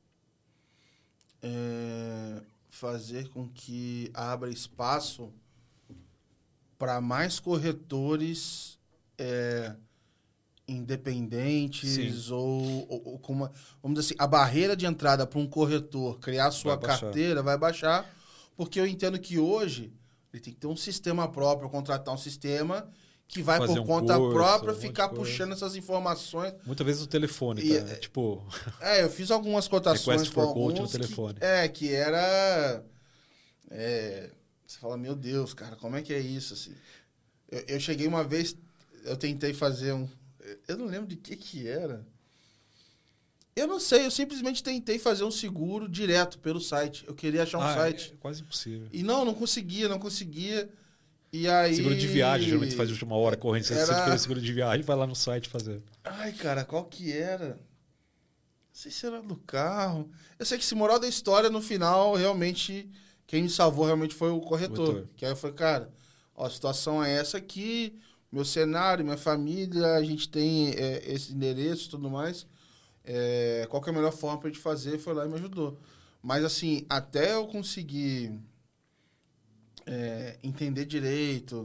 [SPEAKER 2] é, fazer com que abra espaço para mais corretores é, independentes ou, ou, ou com uma, vamos dizer assim, a barreira de entrada para um corretor criar sua vai carteira vai baixar, porque eu entendo que hoje ele tem que ter um sistema próprio, contratar um sistema que vai Fazer por um conta curso, própria um ficar puxando essas informações.
[SPEAKER 1] Muitas vezes o telefone, tá?
[SPEAKER 2] E,
[SPEAKER 1] tipo...
[SPEAKER 2] É, eu fiz algumas cotações com alguns
[SPEAKER 1] no telefone.
[SPEAKER 2] Que, é, que era... É, você fala, meu Deus, cara, como é que é isso? Assim? Eu, eu cheguei uma vez, eu tentei fazer um... Eu não lembro de que que era. Eu não sei, eu simplesmente tentei fazer um seguro direto pelo site. Eu queria achar um
[SPEAKER 1] ah,
[SPEAKER 2] site.
[SPEAKER 1] É quase impossível.
[SPEAKER 2] E não, não conseguia, não conseguia. E aí...
[SPEAKER 1] Seguro de viagem, geralmente faz de última hora corrente. Se
[SPEAKER 2] era...
[SPEAKER 1] você quer seguro de viagem, vai lá no site fazer.
[SPEAKER 2] Ai, cara, qual que era? Não sei se era do carro. Eu sei que esse moral da história, no final, realmente... Quem me salvou realmente foi o corretor. corretor. Que aí eu falei, cara, ó, a situação é essa aqui, meu cenário, minha família, a gente tem é, esse endereço e tudo mais. É, qual que é a melhor forma pra gente fazer? Foi lá e me ajudou. Mas, assim, até eu conseguir é, entender direito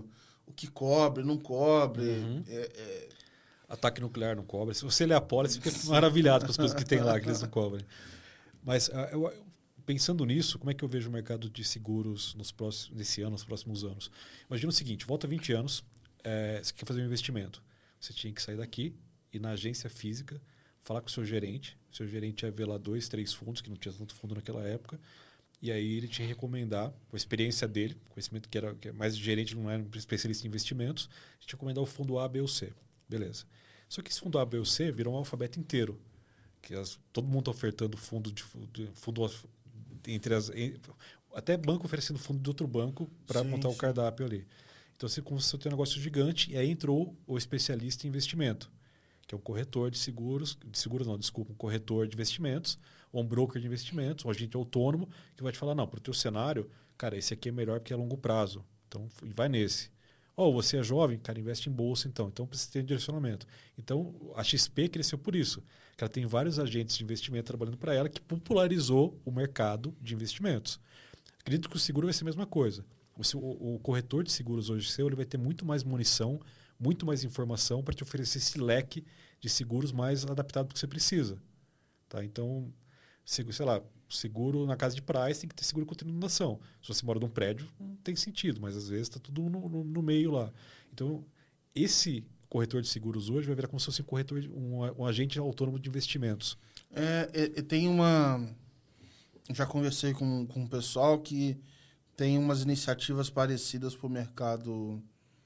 [SPEAKER 2] o que cobre, não cobre.
[SPEAKER 1] Uhum.
[SPEAKER 2] É, é...
[SPEAKER 1] Ataque nuclear não cobre. Se você ler a pólice, você fica maravilhado com as coisas que tem lá, que eles não cobrem. Mas, eu, pensando nisso, como é que eu vejo o mercado de seguros nos próximos, nesse ano, nos próximos anos? Imagina o seguinte, volta vinte anos, é, você quer fazer um investimento. Você tinha que sair daqui, ir na agência física, falar com o seu gerente. O seu gerente ia ver lá dois, três fundos, que não tinha tanto fundo naquela época. E aí ele te recomendar, com a experiência dele, conhecimento que era que mais gerente, não era um especialista em investimentos, te recomendar o fundo A, B ou C. Beleza. Só que esse fundo A, B ou C virou um alfabeto inteiro. Que as, todo mundo está ofertando fundo de, de fundo entre as. Em, até banco oferecendo fundo de outro banco para montar sim. o cardápio ali. Então você começou a ter um negócio gigante e aí entrou o especialista em investimento, que é um corretor de seguros, de seguros não, desculpa, um corretor de investimentos, ou um broker de investimentos, um agente autônomo, que vai te falar, não, para o teu cenário, cara, esse aqui é melhor porque é a longo prazo. Então vai nesse. Ou oh, você é jovem, cara, investe em bolsa então. Então precisa ter direcionamento. Então a X P cresceu por isso. Que ela tem vários agentes de investimento trabalhando para ela que popularizou o mercado de investimentos. Acredito que o seguro vai ser a mesma coisa. O, seu, o corretor de seguros hoje seu ele vai ter muito mais munição, muito mais informação para te oferecer esse leque de seguros mais adaptado para o que você precisa. Tá? Então, sei lá, seguro na casa de praia tem que ter seguro contra inundação. Se você mora num prédio, não tem sentido, mas às vezes está tudo no, no, no meio lá. Então, esse corretor de seguros hoje vai virar como se fosse um corretor, um, um agente autônomo de investimentos.
[SPEAKER 2] É, é, tem uma... Já conversei com, com o pessoal que tem umas iniciativas parecidas para o mercado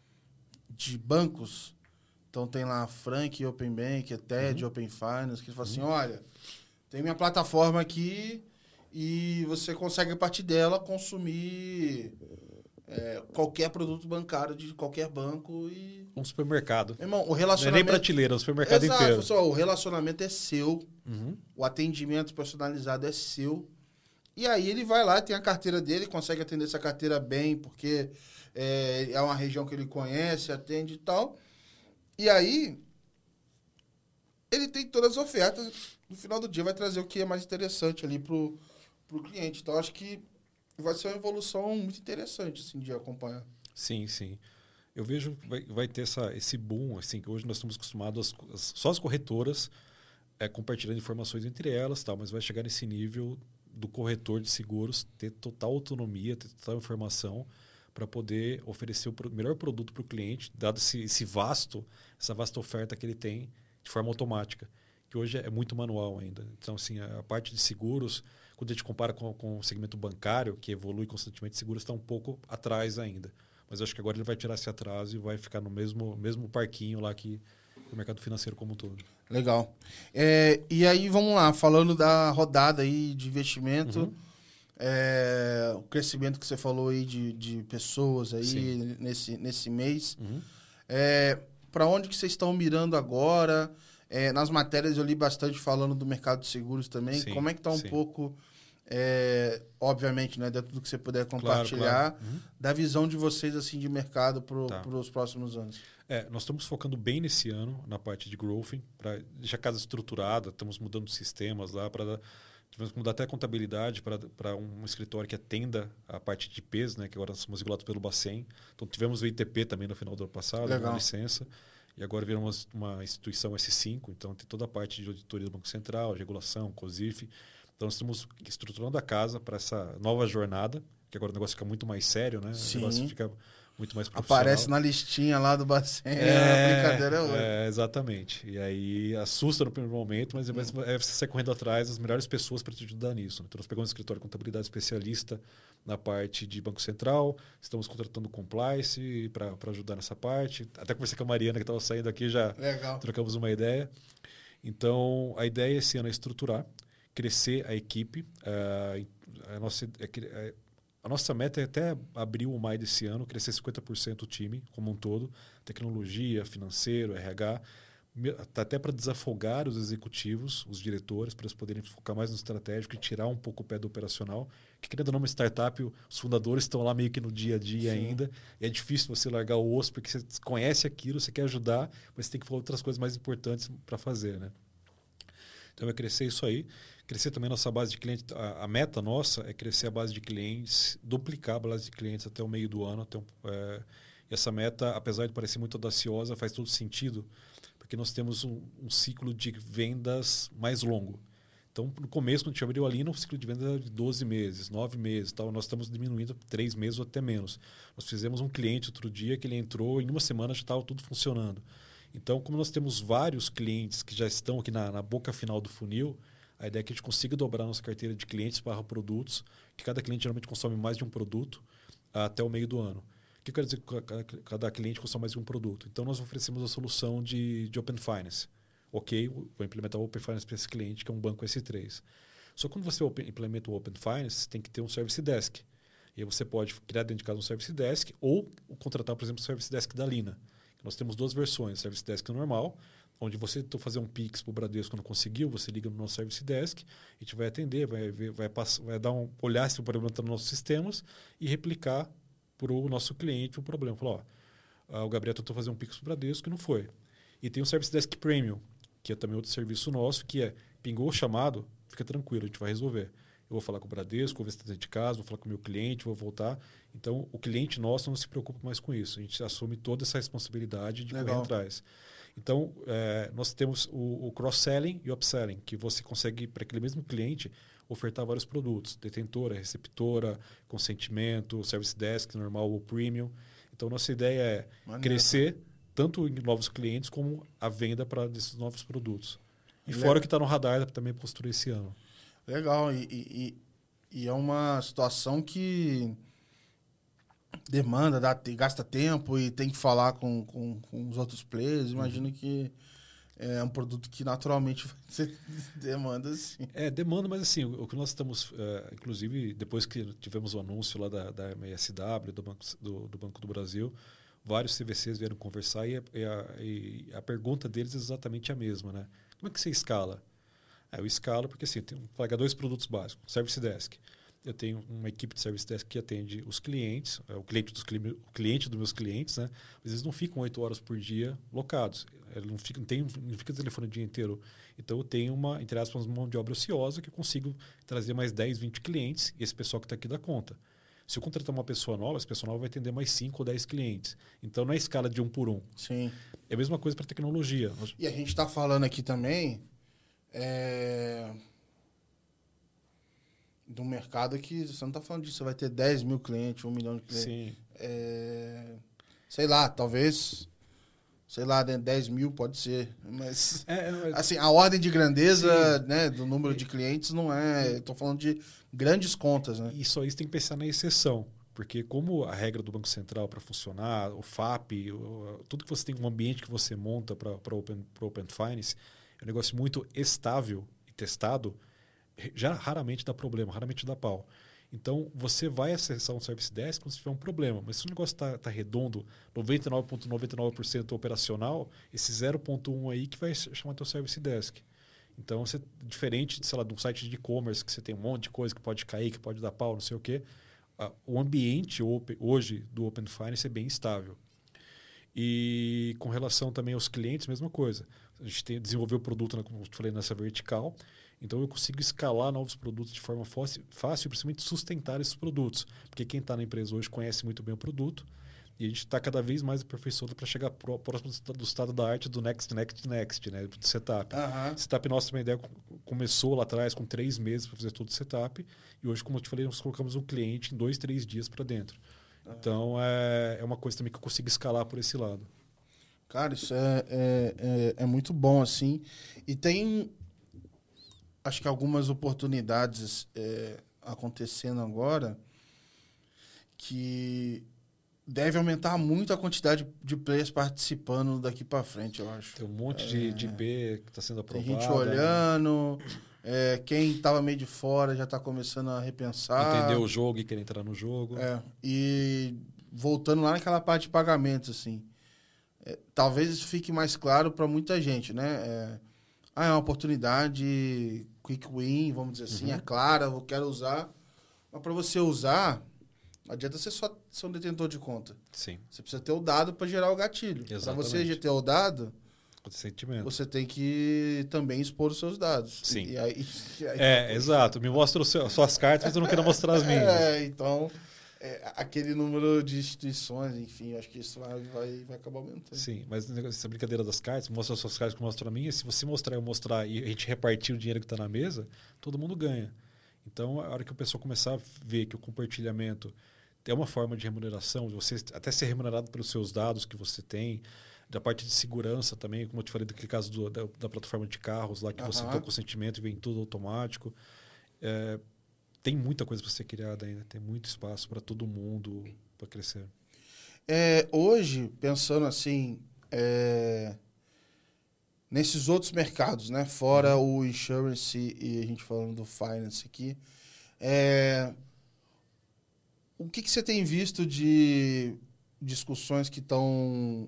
[SPEAKER 2] de bancos. Então, tem lá a Frank, Open Bank, a T E D, uhum. Open Finance, que ele fala uhum. assim, olha, tem minha plataforma aqui e você consegue, a partir dela, consumir é, qualquer produto bancário de qualquer banco. E...
[SPEAKER 1] Um supermercado.
[SPEAKER 2] Irmão, o relacionamento...
[SPEAKER 1] Não é nem prateleira, é um supermercado
[SPEAKER 2] Exato,
[SPEAKER 1] inteiro.
[SPEAKER 2] Pessoal, o relacionamento é seu,
[SPEAKER 1] uhum.
[SPEAKER 2] o atendimento personalizado é seu. E aí ele vai lá, tem a carteira dele, consegue atender essa carteira bem, porque é, é uma região que ele conhece, atende e tal. E aí, ele tem todas as ofertas. No final do dia vai trazer o que é mais interessante ali pro, pro cliente. Então, acho que vai ser uma evolução muito interessante, assim, de acompanhar.
[SPEAKER 1] Sim, sim. Eu vejo que vai, vai ter essa, esse boom, assim, que hoje nós estamos acostumados, as, as, só as corretoras é, compartilhando informações entre elas, tal, mas vai chegar nesse nível do corretor de seguros ter total autonomia, ter total informação para poder oferecer o melhor produto para o cliente, dado esse, esse vasto, essa vasta oferta que ele tem de forma automática, que hoje é muito manual ainda. Então, assim, a parte de seguros, quando a gente compara com, com o segmento bancário, que evolui constantemente, seguros está um pouco atrás ainda. Mas eu acho que agora ele vai tirar esse atraso e vai ficar no mesmo, mesmo parquinho lá que o mercado financeiro como um todo.
[SPEAKER 2] Legal. É, e aí, vamos lá, falando da rodada aí de investimento, uhum. é, o crescimento que você falou aí de, de pessoas aí nesse, nesse mês. Uhum. É, para onde que vocês estão mirando agora? É, nas matérias eu li bastante falando do mercado de seguros também. Sim, como é que está um sim. pouco, é, obviamente, né, dentro do que você puder compartilhar, claro, claro. Uhum. da visão de vocês assim, de mercado para tá. os próximos anos?
[SPEAKER 1] É, nós estamos focando bem nesse ano na parte de growth, para deixar a casa estruturada, estamos mudando sistemas lá, para tivemos que mudar até a contabilidade para um escritório que atenda a parte de I Ps, né, que agora somos regulados pelo Bacen. Então tivemos o I T P também no final do ano passado, uma licença, e agora viramos uma instituição S cinco, então tem toda a parte de auditoria do Banco Central, regulação, COSIF. Então nós estamos estruturando a casa para essa nova jornada, que agora o negócio fica muito mais sério, né?
[SPEAKER 2] Sim.
[SPEAKER 1] O negócio fica muito mais profissional.
[SPEAKER 2] Aparece na listinha lá do Bacen, é, a brincadeira é outra.
[SPEAKER 1] É, exatamente. E aí assusta no primeiro momento, mas hum. é você sair correndo atrás das melhores pessoas para te ajudar nisso. Então nós pegamos um escritório de contabilidade especialista na parte de Banco Central, estamos contratando compliance para ajudar nessa parte. Até conversei com a Mariana, que estava saindo aqui, já
[SPEAKER 2] Legal.
[SPEAKER 1] Trocamos uma ideia. Então a ideia esse ano é estruturar, crescer a equipe. Uh, a nossa... É, A nossa meta é até abril ou maio desse ano, crescer cinquenta por cento o time como um todo, tecnologia, financeiro, R H, até para desafogar os executivos, os diretores, para eles poderem focar mais no estratégico e tirar um pouco o pé do operacional. Que, querendo ou não, uma startup, os fundadores estão lá meio que no dia a dia Sim. ainda, e é difícil você largar o osso, porque você conhece aquilo, você quer ajudar, mas você tem que falar outras coisas mais importantes para fazer, né? Então, vai crescer isso aí. Crescer também a nossa base de clientes. A, a meta nossa é crescer a base de clientes, duplicar a base de clientes até o meio do ano. Até um, é, E essa meta, apesar de parecer muito audaciosa, faz todo sentido, porque nós temos um, um ciclo de vendas mais longo. Então, no começo, quando a gente abriu a Lina, o ciclo de venda era de doze meses, nove meses. Tal. Nós estamos diminuindo três meses ou até menos. Nós fizemos um cliente outro dia que ele entrou e em uma semana já estava tudo funcionando. Então, como nós temos vários clientes que já estão aqui na, na boca final do funil, a ideia é que a gente consiga dobrar a nossa carteira de clientes para produtos, que cada cliente geralmente consome mais de um produto até o meio do ano. O que eu quero dizer que cada cliente consome mais de um produto? Então, nós oferecemos a solução de, de Open Finance. Ok, vou implementar o Open Finance para esse cliente, que é um banco S três. Só que quando você open, implementa o Open Finance, você tem que ter um Service Desk. E aí você pode criar dentro de casa um Service Desk ou contratar, por exemplo, o Service Desk da Lina. Nós temos duas versões, Service Desk normal, onde você tentou fazer um Pix para o Bradesco não conseguiu, você liga no nosso Service Desk, a gente vai atender, vai, ver, vai, passar, vai dar um, olhar se o problema está nos nossos sistemas e replicar para o nosso cliente o problema. Falar, ó, o Gabriel tentou fazer um Pix para o Bradesco e não foi. E tem o Service Desk Premium, que é também outro serviço nosso, que é, pingou o chamado, fica tranquilo, a gente vai resolver. Eu vou falar com o Bradesco, vou ver se está dentro de casa, vou falar com o meu cliente, vou voltar. Então, o cliente nosso não se preocupa mais com isso. A gente assume toda essa responsabilidade de
[SPEAKER 2] Legal.
[SPEAKER 1] correr atrás. Então, é, nós temos o, o cross-selling e o upselling, que você consegue, para aquele mesmo cliente, ofertar vários produtos. Detentora, receptora, consentimento, service desk normal ou premium. Então, nossa ideia é Maneiro. crescer tanto em novos clientes como a venda para esses novos produtos. E Legal. fora o que está no radar também construir esse ano.
[SPEAKER 2] Legal. E, e, e é uma situação que demanda, dá, gasta tempo e tem que falar com, com, com os outros players. Imagino uhum. que é um produto que naturalmente você demanda, sim.
[SPEAKER 1] É, demanda, mas assim, o, o que nós estamos, é, inclusive, depois que tivemos o anúncio lá da, da M S W, do Banco do, do Banco do Brasil, vários C V Cs vieram conversar e a, e, a, e a pergunta deles é exatamente a mesma, né? Como é que você escala? É, eu escalo porque assim, eu tenho que pagar dois produtos básicos. Service Desk. Eu tenho uma equipe de Service Desk que atende os clientes, é, o, cliente dos, o cliente dos meus clientes, né? Às vezes não ficam oito horas por dia locados. Ele não fica, não tem, não fica telefone o dia inteiro. Então eu tenho uma, entre aspas, uma mão de obra ociosa que eu consigo trazer mais dez, vinte clientes e esse pessoal que está aqui dá conta. Se eu contratar uma pessoa nova, essa pessoa nova vai atender mais cinco ou dez clientes. Então, não é escala de um por um.
[SPEAKER 2] Sim.
[SPEAKER 1] É a mesma coisa para tecnologia.
[SPEAKER 2] E a gente está falando aqui também é, de um mercado que você não está falando disso. Você vai ter dez mil clientes, um milhão de clientes.
[SPEAKER 1] Sim.
[SPEAKER 2] É, sei lá, talvez... Sei lá, dez mil pode ser. Mas, é, é, assim, a ordem de grandeza, né, do número de clientes não é... Estou falando de grandes contas, né?
[SPEAKER 1] E só isso tem que pensar na exceção. Porque como a regra do Banco Central para funcionar, o F A P, o, tudo que você tem, um ambiente que você monta para o Open, Open Finance, é um negócio muito estável e testado, já raramente dá problema, raramente dá pau. Então, você vai acessar um Service Desk quando tiver um problema. Mas se o negócio está tá redondo, noventa e nove vírgula noventa e nove por cento operacional, esse zero vírgula um aí que vai chamar teu Service Desk. Então, você, diferente, sei lá, de um site de e-commerce que você tem um monte de coisa que pode cair, que pode dar pau, não sei o quê, o ambiente open, hoje do Open Finance é bem estável. E com relação também aos clientes, mesma coisa. A gente tem, desenvolveu o produto, como eu falei, nessa vertical. Então, eu consigo escalar novos produtos de forma fácil, fácil e principalmente sustentar esses produtos. Porque quem está na empresa hoje conhece muito bem o produto e a gente está cada vez mais aperfeiçoando para chegar pro, próximo do estado da arte do next, next, next, né? Do setup.
[SPEAKER 2] Uhum.
[SPEAKER 1] Setup nossa, uma ideia começou lá atrás com três meses para fazer todo o setup e hoje, como eu te falei, nós colocamos um cliente em dois, três dias para dentro. Uhum. Então, é, é uma coisa também que eu consigo escalar por esse lado.
[SPEAKER 2] Cara, isso é, é, é, é muito bom, assim. E tem... Acho que algumas oportunidades é, acontecendo agora que deve aumentar muito a quantidade de players participando daqui para frente, eu acho.
[SPEAKER 1] Tem um monte é, de, de B que está sendo aprovado.
[SPEAKER 2] Tem gente olhando, né? é, quem estava meio de fora já está começando a repensar.
[SPEAKER 1] Entender o jogo e querer entrar no jogo.
[SPEAKER 2] É, e voltando lá naquela parte de pagamentos, assim, é, talvez isso fique mais claro para muita gente, né? É, ah, é uma oportunidade, quick win, vamos dizer assim, uhum. é clara, eu quero usar. Mas para você usar, não adianta você só ser um detentor de conta.
[SPEAKER 1] Sim.
[SPEAKER 2] Você precisa ter o dado para gerar o gatilho. Para você já ter o dado,
[SPEAKER 1] sentimento.
[SPEAKER 2] Você tem que também expor os seus dados.
[SPEAKER 1] Sim.
[SPEAKER 2] E aí, e aí
[SPEAKER 1] é, exato. Me mostra as suas cartas, mas eu não quero mostrar as minhas.
[SPEAKER 2] É, então... é, aquele número de instituições, enfim, eu acho que isso vai, vai, vai acabar aumentando.
[SPEAKER 1] Sim, mas essa brincadeira das cartas, mostra as suas cartas que mostra a minha, se você mostrar e eu mostrar e a gente repartir o dinheiro que está na mesa, todo mundo ganha. Então, a hora que o pessoal começar a ver que o compartilhamento é uma forma de remuneração, de você até ser remunerado pelos seus dados que você tem, da parte de segurança também, como eu te falei daquele caso do, da, da plataforma de carros lá, que uhum. você tem o consentimento e vem tudo automático. É, tem muita coisa para ser criada ainda, tem muito espaço para todo mundo para crescer.
[SPEAKER 2] É, hoje, pensando assim, é, nesses outros mercados, né, fora uhum. o insurance e a gente falando do finance aqui, é, o que, que você tem visto de discussões que estão...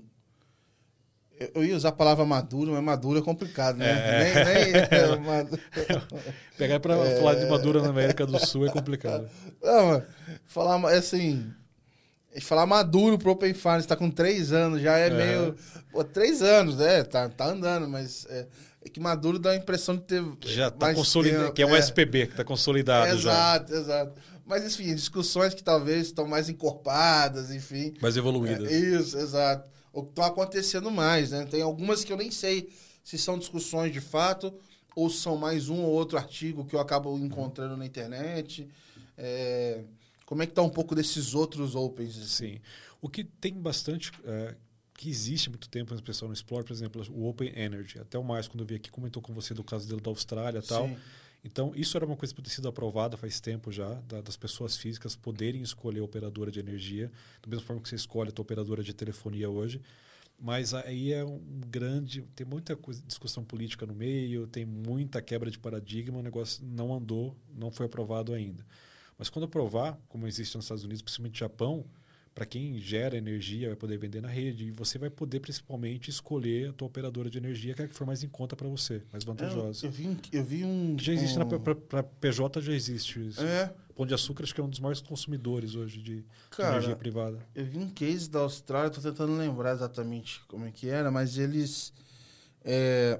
[SPEAKER 2] Eu ia usar a palavra maduro, mas maduro é complicado, né? É. Nem, nem é maduro.
[SPEAKER 1] Pegar para é... falar de madura na América do Sul é complicado.
[SPEAKER 2] Não, mas falar assim... Falar maduro pro Open Finance, está com três anos, já é, é. meio... Pô, três anos, é, tá, tá andando, mas... É, é que maduro dá a impressão de ter...
[SPEAKER 1] Já tá consolidado, que é um é. S P B, que tá consolidado
[SPEAKER 2] exato,
[SPEAKER 1] já.
[SPEAKER 2] Exato, exato. Mas, enfim, discussões que talvez estão mais encorpadas, enfim.
[SPEAKER 1] Mais evoluídas.
[SPEAKER 2] É, isso, exato. Ou que estão acontecendo mais, né? Tem algumas que eu nem sei se são discussões de fato ou são mais um ou outro artigo que eu acabo encontrando na internet. É... Como é que está um pouco desses outros Opens?
[SPEAKER 1] Sim. O que tem bastante... É, que existe há muito tempo, o pessoal não explora, por exemplo, o Open Energy. Até o Márcio, quando eu vi aqui, comentou com você do caso dele da Austrália e tal. Então, isso era uma coisa que ter sido aprovada faz tempo já, da, das pessoas físicas poderem escolher a operadora de energia, da mesma forma que você escolhe a tua operadora de telefonia hoje. Mas aí é um grande... Tem muita coisa, discussão política no meio, tem muita quebra de paradigma, o negócio não andou, não foi aprovado ainda. Mas quando aprovar, como existe nos Estados Unidos, principalmente no Japão, para quem gera energia vai poder vender na rede e você vai poder principalmente escolher a tua operadora de energia, aquela que for mais em conta para você, mais vantajosa.
[SPEAKER 2] Eu, eu, vi, eu vi um...
[SPEAKER 1] Que já existe,
[SPEAKER 2] um...
[SPEAKER 1] para P J já existe isso.
[SPEAKER 2] É.
[SPEAKER 1] Pão de Açúcar acho que é um dos maiores consumidores hoje de,
[SPEAKER 2] Cara,
[SPEAKER 1] de energia privada.
[SPEAKER 2] Eu vi um case da Austrália, estou tentando lembrar exatamente como é que era, mas eles, é,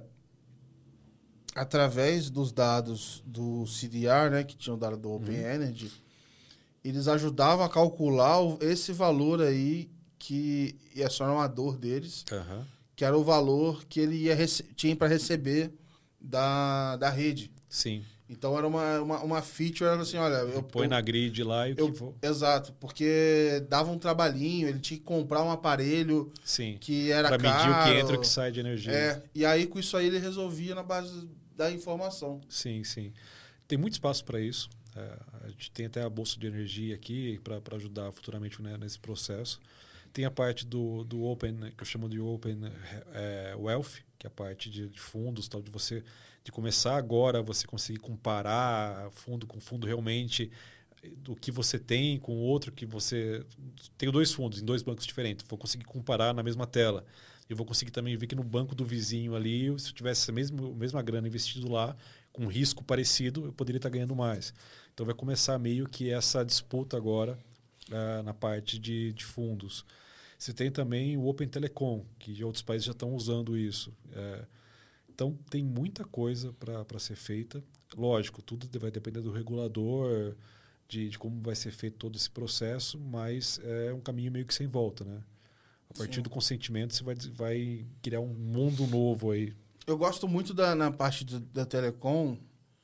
[SPEAKER 2] através dos dados do C D R, né, que tinham dado do Open uhum. Energy, eles ajudavam a calcular esse valor aí que ia só uma dor deles,
[SPEAKER 1] uhum.
[SPEAKER 2] que era o valor que ele ia tinha para receber da, da rede.
[SPEAKER 1] Sim.
[SPEAKER 2] Então era uma, uma, uma feature, era assim, olha... Eu,
[SPEAKER 1] põe
[SPEAKER 2] eu,
[SPEAKER 1] na grid lá e o
[SPEAKER 2] eu,
[SPEAKER 1] que for.
[SPEAKER 2] Exato, porque dava um trabalhinho, ele tinha que comprar um aparelho
[SPEAKER 1] Sim.
[SPEAKER 2] que era
[SPEAKER 1] pra
[SPEAKER 2] caro.
[SPEAKER 1] Para medir o que entra e o que sai de energia.
[SPEAKER 2] É, e aí com isso aí ele resolvia na base da informação.
[SPEAKER 1] Sim, sim. Tem muito espaço para isso. É, a gente tem até a bolsa de energia aqui para ajudar futuramente, né, nesse processo. Tem a parte do, do Open, que eu chamo de Open é, Wealth, que é a parte de, de fundos, tal, de você de começar agora você conseguir comparar fundo com fundo realmente do que você tem com outro que você... Tenho dois fundos em dois bancos diferentes, vou conseguir comparar na mesma tela. Eu vou conseguir também ver que no banco do vizinho ali, se eu tivesse a mesma, a mesma grana investido lá, com risco parecido, eu poderia estar ganhando mais. Então vai começar meio que essa disputa agora uh, na parte de, de fundos. Você tem também o Open Telecom, que outros países já estão usando isso. É, então tem muita coisa para ser feita. Lógico, tudo vai depender do regulador, de, de como vai ser feito todo esse processo, mas é um caminho meio que sem volta, né? A partir Sim. do consentimento você vai, vai criar um mundo novo aí.
[SPEAKER 2] Eu gosto muito da na parte do, da Telecom,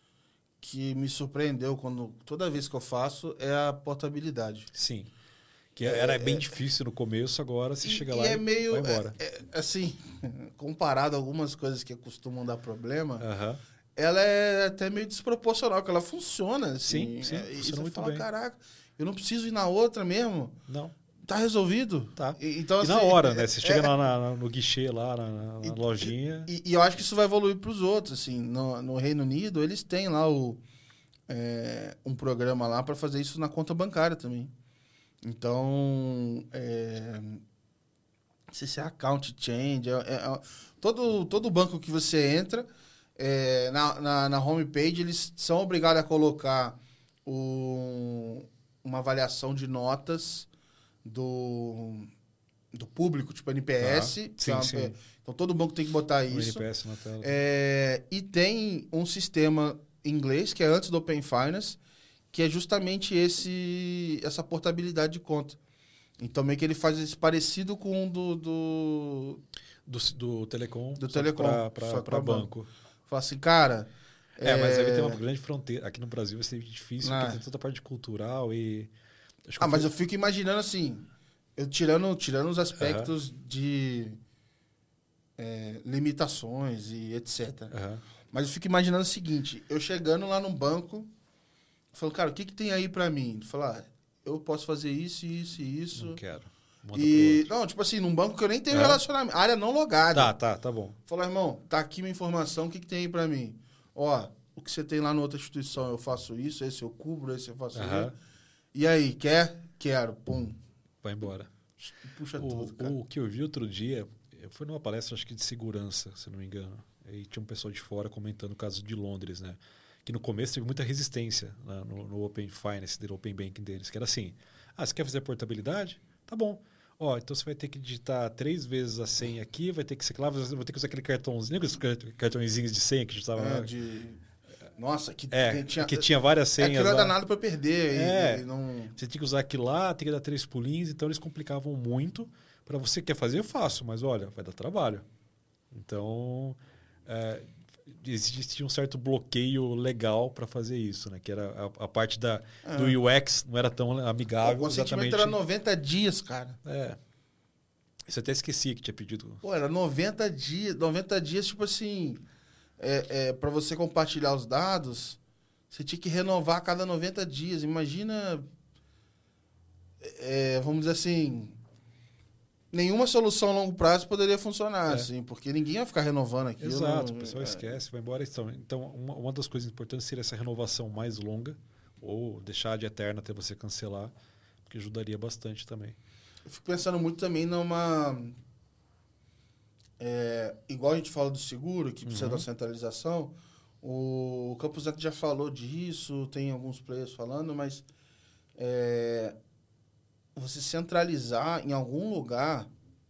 [SPEAKER 2] que me surpreendeu quando toda vez que eu faço é a portabilidade.
[SPEAKER 1] Sim. Que era é, bem é, difícil no começo, agora você
[SPEAKER 2] e,
[SPEAKER 1] chega
[SPEAKER 2] e
[SPEAKER 1] lá
[SPEAKER 2] é
[SPEAKER 1] e
[SPEAKER 2] meio,
[SPEAKER 1] vai embora.
[SPEAKER 2] É, é, assim, comparado a algumas coisas que costumam dar problema,
[SPEAKER 1] uh-huh.
[SPEAKER 2] ela é até meio desproporcional, porque ela funciona.
[SPEAKER 1] Sim,
[SPEAKER 2] Assim,
[SPEAKER 1] sim,
[SPEAKER 2] é,
[SPEAKER 1] funciona
[SPEAKER 2] e você
[SPEAKER 1] muito
[SPEAKER 2] fala,
[SPEAKER 1] bem.
[SPEAKER 2] Caraca, eu não preciso ir na outra mesmo.
[SPEAKER 1] Não.
[SPEAKER 2] Tá resolvido.
[SPEAKER 1] Tá.
[SPEAKER 2] E, então,
[SPEAKER 1] e
[SPEAKER 2] assim,
[SPEAKER 1] na hora, né? Você
[SPEAKER 2] é,
[SPEAKER 1] chega
[SPEAKER 2] é,
[SPEAKER 1] lá na, no guichê, lá na, na
[SPEAKER 2] e,
[SPEAKER 1] lojinha...
[SPEAKER 2] E, e eu acho que isso vai evoluir para os outros. Assim, no, no Reino Unido, eles têm lá o, é, um programa lá para fazer isso na conta bancária também. Então, é, não sei se é account change, é, é, todo, todo banco que você entra, é, na, na, na homepage, eles são obrigados a colocar o, uma avaliação de notas do, do público, tipo N P S.
[SPEAKER 1] Ah, sim,
[SPEAKER 2] uma,
[SPEAKER 1] sim.
[SPEAKER 2] Então, todo banco tem que botar isso.
[SPEAKER 1] O N P S na tela.
[SPEAKER 2] É, e tem um sistema em inglês, que é antes do Open Finance, que é justamente esse, essa portabilidade de conta. Então, meio que ele faz esse parecido com o do... Do,
[SPEAKER 1] do, do Telecom,
[SPEAKER 2] do telecom
[SPEAKER 1] para banco.
[SPEAKER 2] Fala assim, cara...
[SPEAKER 1] É, é, mas aí tem uma grande fronteira. Aqui no Brasil vai ser difícil,
[SPEAKER 2] ah.
[SPEAKER 1] porque tem toda a parte cultural e...
[SPEAKER 2] Acho ah, eu mas fui... eu fico imaginando assim, eu tirando, tirando os aspectos uhum. de é, limitações e etcétera. Uhum. Mas eu fico imaginando o seguinte, eu chegando lá num banco, falo, cara, o que, que tem aí pra mim? Ele fala, ah, eu posso fazer isso, isso e isso.
[SPEAKER 1] Não quero. Manda
[SPEAKER 2] e não, tipo assim, num banco que eu nem tenho é. relacionamento, área não logada.
[SPEAKER 1] Tá, tá, tá bom.
[SPEAKER 2] Fala, irmão, tá aqui minha informação, o que, que tem aí pra mim? Ó, o que você tem lá na outra instituição, eu faço isso, esse eu cubro, esse eu faço
[SPEAKER 1] uhum.
[SPEAKER 2] isso. E aí, quer? Quero, pum.
[SPEAKER 1] Vai embora.
[SPEAKER 2] Puxa
[SPEAKER 1] o,
[SPEAKER 2] tudo, cara.
[SPEAKER 1] O que eu vi outro dia, foi numa palestra, acho que de segurança, se não me engano. E tinha um pessoal de fora comentando o caso de Londres, né? Que no começo teve muita resistência né? no, no Open Finance, no Open Banking deles, que era assim, ah, você quer fazer portabilidade? Tá bom. Ó, então você vai ter que digitar três vezes a senha aqui, vai ter que ser claro, vai ter que usar aquele cartãozinho, aqueles cartõezinhos de senha que a gente estava...
[SPEAKER 2] É, de... Nossa, que,
[SPEAKER 1] é,
[SPEAKER 2] tinha,
[SPEAKER 1] que tinha várias senhas.
[SPEAKER 2] Aquilo
[SPEAKER 1] lá.
[SPEAKER 2] era danado para perder.
[SPEAKER 1] É,
[SPEAKER 2] e, e não...
[SPEAKER 1] Você tinha que usar aquilo lá, tinha que dar três pulinhos, então eles complicavam muito. Para você que quer fazer, eu faço, mas olha, vai dar trabalho. Então, é, existia um certo bloqueio legal para fazer isso, né? Que era a, a parte da, é. do U X, não era tão amigável.
[SPEAKER 2] O consentimento era noventa dias, cara.
[SPEAKER 1] É. Isso eu até esqueci que tinha pedido.
[SPEAKER 2] Pô, era noventa dias. noventa dias, tipo assim... É, é, para você compartilhar os dados, você tinha que renovar a cada noventa dias. Imagina, é, vamos dizer assim, nenhuma solução a longo prazo poderia funcionar, é. assim, porque ninguém ia ficar renovando aquilo.
[SPEAKER 1] Exato, o pessoal é. esquece, vai embora. Então, então uma, uma das coisas importantes seria essa renovação mais longa, ou deixar de eterna até você cancelar, porque ajudaria bastante também.
[SPEAKER 2] Eu fico pensando muito também numa... É, igual a gente fala do seguro, que precisa uhum. da centralização, o Campos Neto já falou disso, tem alguns players falando, mas é, você centralizar em algum lugar,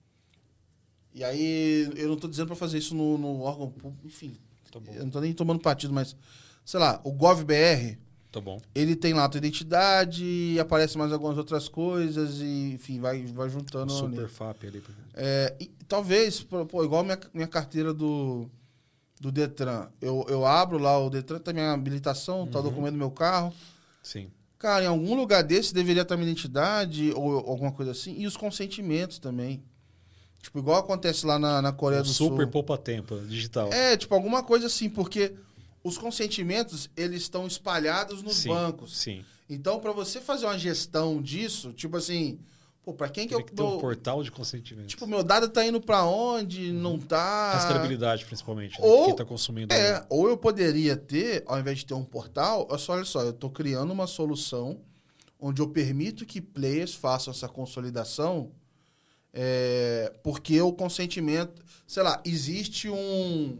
[SPEAKER 2] e aí eu não estou dizendo para fazer isso no, no órgão público, enfim, tá bom. Eu não estou nem tomando partido, mas, sei lá, o GovBR,
[SPEAKER 1] tá bom.
[SPEAKER 2] ele tem lá a tua identidade, aparece mais algumas outras coisas, e enfim, vai, vai juntando.
[SPEAKER 1] Um super F A P ali.
[SPEAKER 2] É, e, talvez, pô, igual minha, minha carteira do, do Detran. Eu, eu abro lá o Detran, tá minha habilitação, uhum. tá o documento do meu carro.
[SPEAKER 1] Sim.
[SPEAKER 2] Cara, em algum lugar desse deveria estar minha identidade ou alguma coisa assim. E os consentimentos também. Tipo, igual acontece lá na, na Coreia
[SPEAKER 1] um
[SPEAKER 2] do Sul.
[SPEAKER 1] Super poupa-tempo digital.
[SPEAKER 2] É, tipo, alguma coisa assim, porque os consentimentos, eles estão espalhados nos
[SPEAKER 1] sim,
[SPEAKER 2] bancos.
[SPEAKER 1] Sim.
[SPEAKER 2] Então, para você fazer uma gestão disso, tipo assim... Pô, pra quem que eu...
[SPEAKER 1] Que ter um portal de consentimento.
[SPEAKER 2] Tipo, meu dado tá indo pra onde, não tá...
[SPEAKER 1] Rastreabilidade, principalmente, né?
[SPEAKER 2] Ou,
[SPEAKER 1] quem tá consumindo.
[SPEAKER 2] É,
[SPEAKER 1] ali.
[SPEAKER 2] ou eu poderia ter, ao invés de ter um portal, olha só, olha só, eu tô criando uma solução onde eu permito que players façam essa consolidação, é, porque o consentimento... Sei lá, existe um...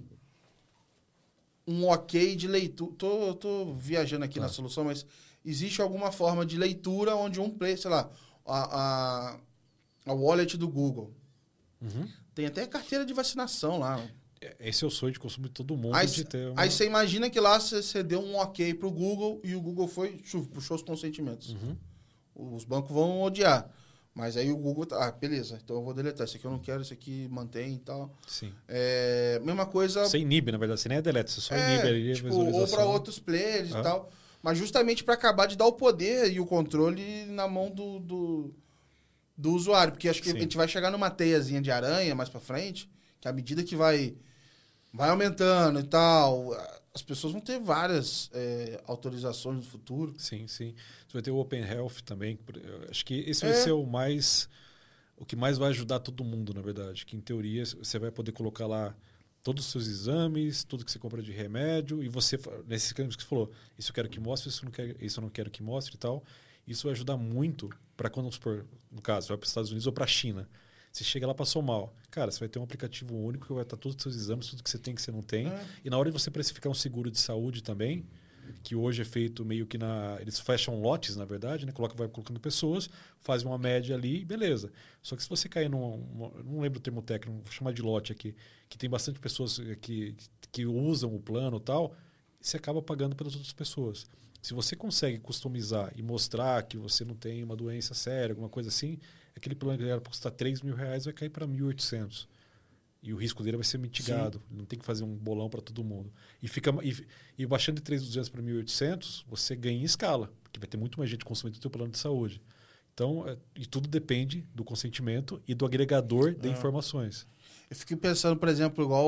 [SPEAKER 2] um ok de leitura... Tô, tô viajando aqui tá. na solução, mas existe alguma forma de leitura onde um player, sei lá... A, a, a wallet do Google.
[SPEAKER 1] Uhum.
[SPEAKER 2] Tem até carteira de vacinação lá.
[SPEAKER 1] Esse é o sonho de consumo de todo mundo.
[SPEAKER 2] Aí,
[SPEAKER 1] de ter uma...
[SPEAKER 2] aí você imagina que lá você, você deu um ok pro Google e o Google foi, puxou os consentimentos.
[SPEAKER 1] Uhum.
[SPEAKER 2] Os bancos vão odiar. Mas aí o Google... Tá, ah, beleza, então eu vou deletar. Isso aqui eu não quero, isso aqui mantém e tal.
[SPEAKER 1] Sim.
[SPEAKER 2] É, mesma coisa...
[SPEAKER 1] Você inibe, na verdade. Você nem é delete, você só
[SPEAKER 2] é,
[SPEAKER 1] inibe ali
[SPEAKER 2] tipo,
[SPEAKER 1] a visualização.
[SPEAKER 2] ou para outros players
[SPEAKER 1] ah.
[SPEAKER 2] e tal. Mas justamente para acabar de dar o poder e o controle na mão do, do, do usuário. Porque acho que Sim. a gente vai chegar numa teiazinha de aranha mais para frente, que à medida que vai, vai aumentando e tal, as pessoas vão ter várias é, autorizações no futuro.
[SPEAKER 1] Sim, sim. Você vai ter o Open Health também. Acho que esse
[SPEAKER 2] é.
[SPEAKER 1] vai ser o mais... O que mais vai ajudar todo mundo, na verdade. Que, em teoria, você vai poder colocar lá todos os seus exames, tudo que você compra de remédio, e você, nesses casos que você falou, isso eu quero que mostre, isso eu não quero, isso eu não quero que mostre e tal. Isso vai ajudar muito para quando, supor, no caso, vai para os Estados Unidos ou para a China. Você chega lá, passou mal. Cara, você vai ter um aplicativo único que vai estar todos os seus exames, tudo que você tem, que você não tem. É. E na hora de você precificar um seguro de saúde também, que hoje é feito meio que na... Eles fecham lotes, na verdade, né? Coloca, vai colocando pessoas, faz uma média ali, beleza. Só que se você cair num... Uma, não lembro o termo técnico, vou chamar de lote aqui, que tem bastante pessoas que, que usam o plano e tal, você acaba pagando pelas outras pessoas. Se você consegue customizar e mostrar que você não tem uma doença séria, alguma coisa assim, aquele plano que era para custar três mil reais vai cair para mil e oitocentos. E o risco dele vai ser mitigado. Sim. Não tem que fazer um bolão para todo mundo. E, fica, e, e baixando de três mil e duzentos para mil e oitocentos, você ganha em escala, porque vai ter muito mais gente consumindo o seu plano de saúde. Então, é, e tudo depende do consentimento e do agregador de é. informações.
[SPEAKER 2] Eu fiquei pensando, por exemplo, igual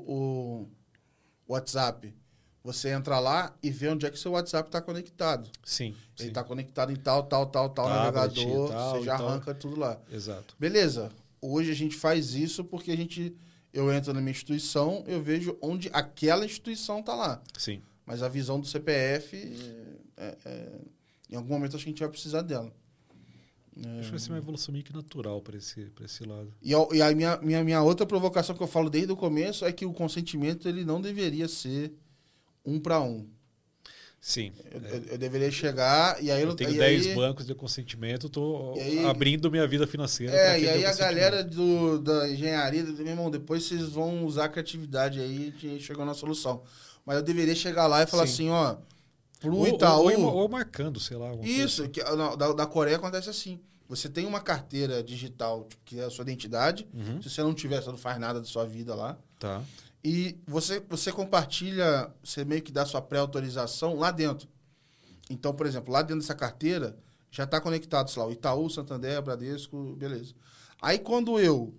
[SPEAKER 2] o, o WhatsApp. Você entra lá e vê onde é que seu WhatsApp está conectado.
[SPEAKER 1] Sim.
[SPEAKER 2] Ele está conectado em tal, tal, tal, tal
[SPEAKER 1] Tablet,
[SPEAKER 2] navegador,
[SPEAKER 1] tal,
[SPEAKER 2] você já
[SPEAKER 1] tal.
[SPEAKER 2] arranca tudo lá.
[SPEAKER 1] Exato.
[SPEAKER 2] Beleza. Hoje a gente faz isso porque a gente, eu entro na minha instituição, eu vejo onde aquela instituição está lá.
[SPEAKER 1] Sim.
[SPEAKER 2] Mas a visão do C P F, é, é, em algum momento acho que a gente vai precisar dela.
[SPEAKER 1] Acho que vai ser uma evolução meio que natural para esse, para esse lado.
[SPEAKER 2] E a, e a minha, minha, minha outra provocação que eu falo desde o começo é que o consentimento ele não deveria ser um para um.
[SPEAKER 1] Sim.
[SPEAKER 2] Eu, eu, eu deveria chegar e aí...
[SPEAKER 1] Eu tenho dez bancos de consentimento, estou abrindo minha vida financeira.
[SPEAKER 2] É, e aí a galera do, da engenharia, meu irmão, depois vocês vão usar a criatividade aí de chegar na solução. Mas eu deveria chegar lá e falar Sim. assim, ó, pro ou, Itaú...
[SPEAKER 1] Ou, ou marcando, sei lá.
[SPEAKER 2] Isso,
[SPEAKER 1] coisa.
[SPEAKER 2] Que, não, da, da Coreia acontece assim. Você tem uma carteira digital, tipo, que é a sua identidade. Uhum. Se você não tiver, você não faz nada da sua vida lá.
[SPEAKER 1] Tá.
[SPEAKER 2] E você, você compartilha, você meio que dá sua pré-autorização lá dentro. Então, por exemplo, lá dentro dessa carteira, já está conectado, sei lá, o Itaú, Santander, Bradesco, beleza. Aí, quando eu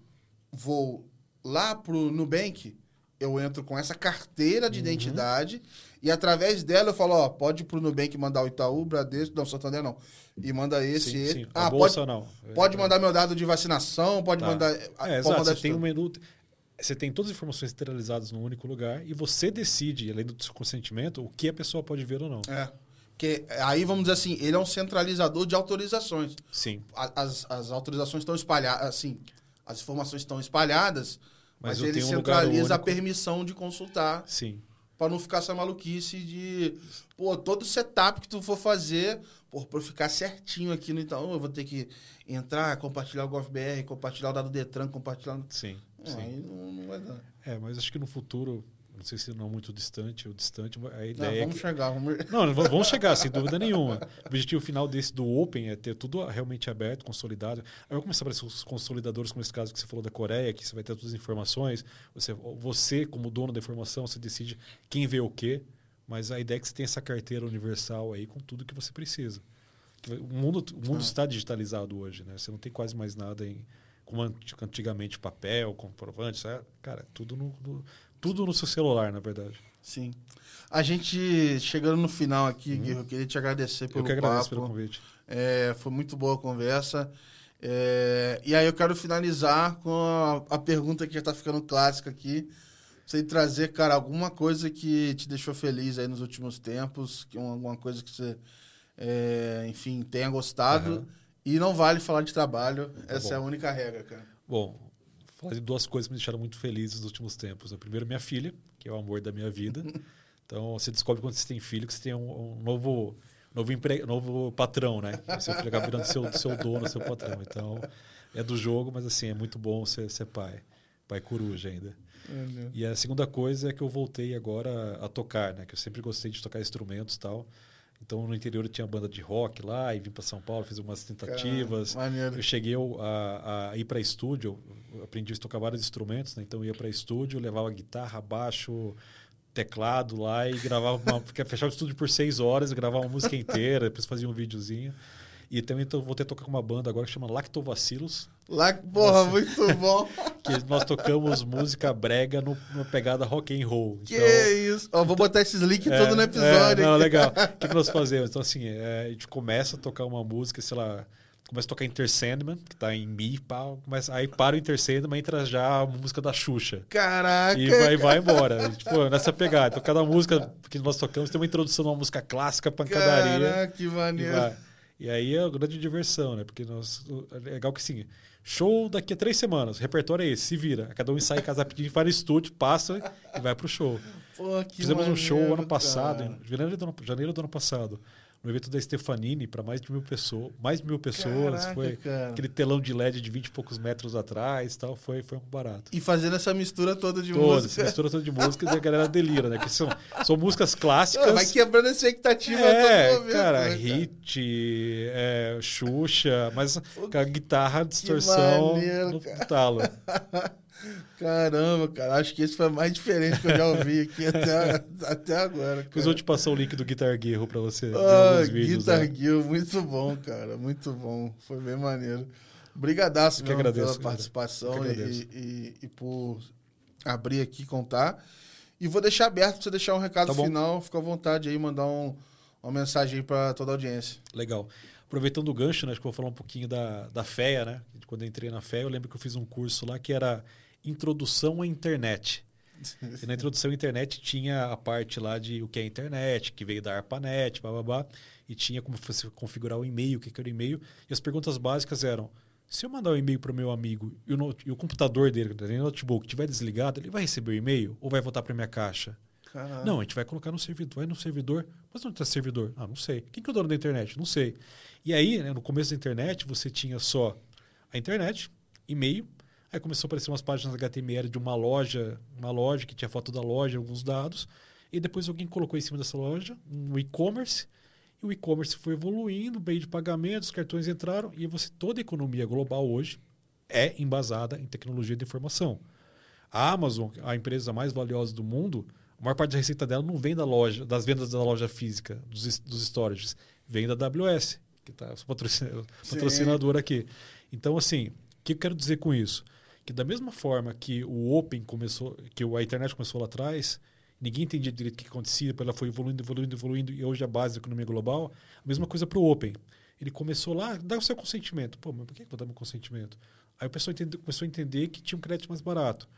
[SPEAKER 2] vou lá pro Nubank, eu entro com essa carteira de uhum. identidade e, através dela, eu falo, ó, pode ir pro Nubank mandar o Itaú, Bradesco, não, Santander não. E manda esse,
[SPEAKER 1] sim,
[SPEAKER 2] esse.
[SPEAKER 1] Sim.
[SPEAKER 2] Ah,
[SPEAKER 1] bolsa,
[SPEAKER 2] pode,
[SPEAKER 1] não.
[SPEAKER 2] pode é, mandar meu dado de vacinação, pode
[SPEAKER 1] tá.
[SPEAKER 2] mandar...
[SPEAKER 1] É,
[SPEAKER 2] pode
[SPEAKER 1] exato,
[SPEAKER 2] mandar
[SPEAKER 1] você tem um menu... Você tem todas as informações centralizadas num único lugar e você decide, além do seu consentimento, o que a pessoa pode ver ou não.
[SPEAKER 2] É. Porque aí, vamos dizer assim, ele é um centralizador de autorizações.
[SPEAKER 1] Sim.
[SPEAKER 2] As, as autorizações estão espalhadas, assim, as informações estão espalhadas, mas, mas ele
[SPEAKER 1] um
[SPEAKER 2] centraliza a permissão de consultar.
[SPEAKER 1] Sim.
[SPEAKER 2] Para não ficar essa maluquice de... Pô, todo setup que tu for fazer, pô, para eu ficar certinho aqui no Itaú, eu vou ter que entrar, compartilhar o GovBR, compartilhar o dado Detran, compartilhar...
[SPEAKER 1] Sim.
[SPEAKER 2] É,
[SPEAKER 1] sim.
[SPEAKER 2] Aí não, não vai dar.
[SPEAKER 1] É, mas acho que no futuro, não sei se não muito distante ou distante, a ideia
[SPEAKER 2] não, vamos
[SPEAKER 1] é que...
[SPEAKER 2] chegar. Vamos...
[SPEAKER 1] Não, vamos chegar, sem dúvida nenhuma. O objetivo final desse do Open é ter tudo realmente aberto, consolidado. Aí vai começar a aparecer os consolidadores, como esse caso que você falou da Coreia, que você vai ter todas as informações. Você, você como dono da informação, você decide quem vê o quê, mas a ideia é que você tenha essa carteira universal aí com tudo que você precisa. O mundo, o mundo ah. está digitalizado hoje, né? Você não tem quase mais nada em... como antigamente papel, comprovante, sabe? Cara, tudo no, no, tudo no seu celular, na verdade.
[SPEAKER 2] Sim. A gente, chegando no final aqui, hum. Guilherme, eu queria te agradecer pelo papo.
[SPEAKER 1] Eu que agradeço pelo convite.
[SPEAKER 2] É, foi muito boa a conversa. É, e aí eu quero finalizar com a, a pergunta que já está ficando clássica aqui. Você trazer, cara, alguma coisa que te deixou feliz aí nos últimos tempos, que alguma coisa que você, é, enfim, tenha gostado. Uhum. E não vale falar de trabalho. Tá Essa bom. É a única regra, cara.
[SPEAKER 1] Bom, falar de duas coisas que me deixaram muito felizes nos últimos tempos. A primeira, minha filha, que é o amor da minha vida. Então, você descobre quando você tem filho que você tem um, um novo, novo, empre... novo patrão, né? Seu filho acaba virando seu, seu dono, seu patrão. Então, é do jogo, mas assim, é muito bom ser, ser pai. Pai coruja ainda. Uhum. E a segunda coisa é que eu voltei agora a tocar, né? Que eu sempre gostei de tocar instrumentos e tal. Então, no interior eu tinha banda de rock lá e vim para São Paulo, fiz algumas tentativas.
[SPEAKER 2] Caramba,
[SPEAKER 1] eu cheguei a, a ir para estúdio, eu aprendi a tocar vários instrumentos, né? Então eu ia para estúdio, levava guitarra, baixo, teclado lá e gravava uma... fechava o estúdio por seis horas, gravava uma música inteira, depois fazia um videozinho. E também tô, vou ter tocar com uma banda agora que chama Lactovacilos.
[SPEAKER 2] Lá, porra, Nossa. Muito bom.
[SPEAKER 1] Que nós tocamos música brega no, numa pegada rock and roll.
[SPEAKER 2] Que
[SPEAKER 1] então,
[SPEAKER 2] isso. Ó, vou botar esses links é, todo no episódio.
[SPEAKER 1] É, não, legal. O que, que nós fazemos? Então, assim, é, a gente começa a tocar uma música, sei lá, começa a tocar Enter Sandman, que tá em Mi, pá, começa, aí para o Enter Sandman, entra já a música da Xuxa.
[SPEAKER 2] Caraca!
[SPEAKER 1] E vai, vai embora. Tipo, nessa pegada. Então, cada música que nós tocamos tem uma introdução de uma música clássica, pancadaria.
[SPEAKER 2] Caraca, que maneiro.
[SPEAKER 1] E, e aí é a grande diversão, né? Porque nós, é legal que assim, show daqui a três semanas, o repertório é esse, se vira. Cada um sai em casa rapidinho, vai no estúdio, passa e vai pro show.
[SPEAKER 2] Pô, que
[SPEAKER 1] Fizemos
[SPEAKER 2] maneiro,
[SPEAKER 1] um show ano
[SPEAKER 2] cara.
[SPEAKER 1] passado, em janeiro do ano, janeiro do ano passado. no evento da Stefanini para mais de mil pessoas. Mais de mil pessoas.
[SPEAKER 2] Caraca,
[SPEAKER 1] foi
[SPEAKER 2] cara.
[SPEAKER 1] aquele telão de L E D de vinte e poucos metros atrás tal. Foi, foi um barato.
[SPEAKER 2] E fazendo essa mistura toda de
[SPEAKER 1] Toda,
[SPEAKER 2] música.
[SPEAKER 1] essa mistura toda de músicas e a galera delira, né? Que são, são músicas clássicas.
[SPEAKER 2] Vai quebrando a expectativa
[SPEAKER 1] É,
[SPEAKER 2] a todo momento,
[SPEAKER 1] cara,
[SPEAKER 2] né, cara?
[SPEAKER 1] hit, é, Xuxa, mas com a guitarra, distorção
[SPEAKER 2] maneiro,
[SPEAKER 1] no
[SPEAKER 2] cara.
[SPEAKER 1] talo.
[SPEAKER 2] Caramba, cara. Acho que esse foi o mais diferente que eu já ouvi aqui até, até agora. Cara.
[SPEAKER 1] Depois eu vou te passar o link do Guitar Hero pra você ver
[SPEAKER 2] Ah,
[SPEAKER 1] alguns vídeos.
[SPEAKER 2] Guitar
[SPEAKER 1] né?
[SPEAKER 2] Hero, muito bom, cara. Muito bom. Foi bem maneiro. Brigadaço
[SPEAKER 1] Eu que
[SPEAKER 2] mesmo
[SPEAKER 1] agradeço,
[SPEAKER 2] pela
[SPEAKER 1] cara.
[SPEAKER 2] participação
[SPEAKER 1] Eu que
[SPEAKER 2] e,
[SPEAKER 1] agradeço.
[SPEAKER 2] e, e por abrir aqui e contar. E vou deixar aberto pra você deixar um recado
[SPEAKER 1] Tá bom.
[SPEAKER 2] final. Fica à vontade aí, mandar um, uma mensagem aí pra toda a audiência.
[SPEAKER 1] Legal. Aproveitando o gancho, né, acho que eu vou falar um pouquinho da, da F E A, né? Quando eu entrei na F E A, eu lembro que eu fiz um curso lá que era Introdução à Internet. E na Introdução à Internet tinha a parte lá de o que é internet, que veio da ARPANET, bababá, e tinha como você configurar o e-mail, o que era o e-mail. E as perguntas básicas eram: se eu mandar um e-mail para o meu amigo e o, not- e o computador dele, o notebook, estiver desligado, ele vai receber o e-mail ou vai voltar para minha caixa?
[SPEAKER 2] Caralho.
[SPEAKER 1] Não, a gente vai colocar no servidor. Vai no servidor. Mas onde está o servidor? Ah, não sei. Quem que é o dono da internet? Não sei. E aí, né, no começo da internet, você tinha só a internet, e-mail. Aí começou a aparecer umas páginas H T M L de uma loja, uma loja que tinha foto da loja, alguns dados. E depois alguém colocou em cima dessa loja um e-commerce. E o e-commerce foi evoluindo, meio de pagamento, os cartões entraram. E você, toda a economia global hoje é embasada em tecnologia de informação. A Amazon, a empresa mais valiosa do mundo, a maior parte da receita dela não vem da loja, das vendas da loja física, dos, dos storages, vem da A W S, que está patrocinador aqui. Então, assim, o que eu quero dizer com isso? Que da mesma forma que o Open começou, que a internet começou lá atrás, ninguém entendia direito o que acontecia, depois ela foi evoluindo, evoluindo, evoluindo, e hoje a base da economia global, a mesma coisa para o Open. Ele começou lá, dá o seu consentimento. Pô, mas por que eu vou dar meu consentimento? Aí o pessoal entende, começou a entender que tinha um crédito mais barato.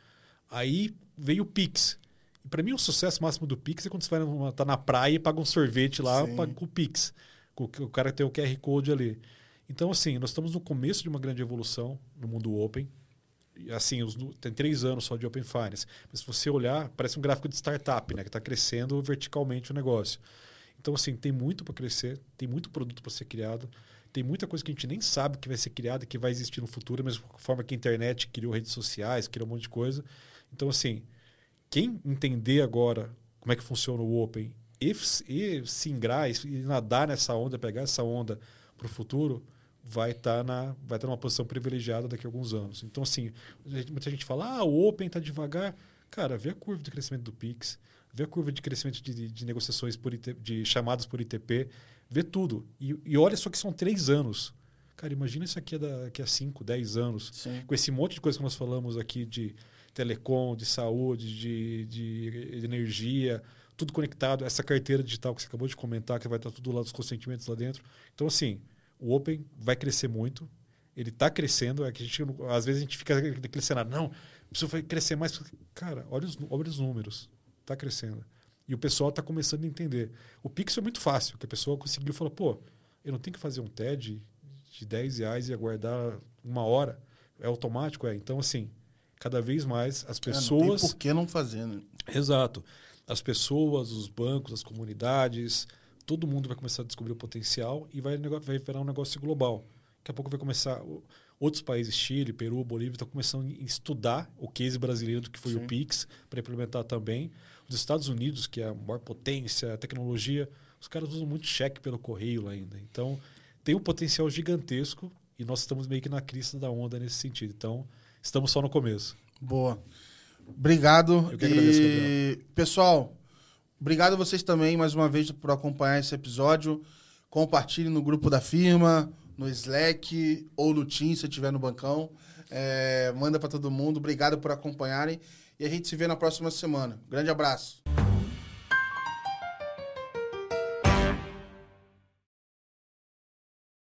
[SPEAKER 1] Aí veio o Pix. E para mim o sucesso máximo do Pix é quando você vai numa, tá na praia e paga um sorvete lá,
[SPEAKER 2] Sim.
[SPEAKER 1] paga com o Pix. O, o cara tem o Q R Code ali. Então, assim, nós estamos no começo de uma grande evolução no mundo Open. E, assim, os, tem três anos só de Open Finance. Mas se você olhar, parece um gráfico de startup, né? Que está crescendo verticalmente o negócio. Então, assim, tem muito para crescer, tem muito produto para ser criado, tem muita coisa que a gente nem sabe que vai ser criada, que vai existir no futuro, da mesma forma que a internet criou redes sociais, criou um monte de coisa. Então, assim, quem entender agora como é que funciona o Open e, e se ingrar e nadar nessa onda, pegar essa onda para o futuro, vai estar na, vai estar numa posição privilegiada daqui a alguns anos. Então, assim, muita gente fala, ah, o Open está devagar. Cara, vê a curva de crescimento do Pix, vê a curva de crescimento de, de negociações por I T, de chamadas por I T P, vê tudo. E, e olha só que são três anos. Cara, imagina isso aqui daqui a cinco, dez anos.
[SPEAKER 2] Sim.
[SPEAKER 1] Com esse monte de coisa que nós falamos aqui de telecom, de saúde, de, de, de energia, tudo conectado. Essa carteira digital que você acabou de comentar, que vai estar tudo lá, dos consentimentos lá dentro. Então, assim, o Open vai crescer muito. Ele está crescendo. É que a gente, às vezes a gente fica naquele cenário, não, precisa crescer mais. Cara, olha os, olha os números. Está crescendo. E o pessoal está começando a entender. O Pix é muito fácil, que a pessoa conseguiu falar, pô, eu não tenho que fazer um T E D de dez reais e aguardar uma hora. É automático, é. Então, assim, cada vez mais as pessoas...
[SPEAKER 2] É, não tem por que não fazer, né?
[SPEAKER 1] Exato. As pessoas, os bancos, as comunidades, todo mundo vai começar a descobrir o potencial e vai, vai virar um negócio global. Daqui a pouco vai começar... Outros países, Chile, Peru, Bolívia, estão começando a estudar o case brasileiro do que foi Sim. o Pix, para implementar também. Os Estados Unidos, que é a maior potência, a tecnologia, os caras usam muito cheque pelo correio lá ainda. Então, tem um potencial gigantesco e nós estamos meio que na crista da onda nesse sentido. Então, estamos só no começo.
[SPEAKER 2] Boa. Obrigado.
[SPEAKER 1] Eu que agradeço,
[SPEAKER 2] e,
[SPEAKER 1] Gabriel.
[SPEAKER 2] Pessoal, obrigado a vocês também, mais uma vez, por acompanhar esse episódio. Compartilhe no grupo da firma, no Slack ou no Team, se estiver no bancão. É, manda para todo mundo. Obrigado por acompanharem. E a gente se vê na próxima semana. Grande abraço.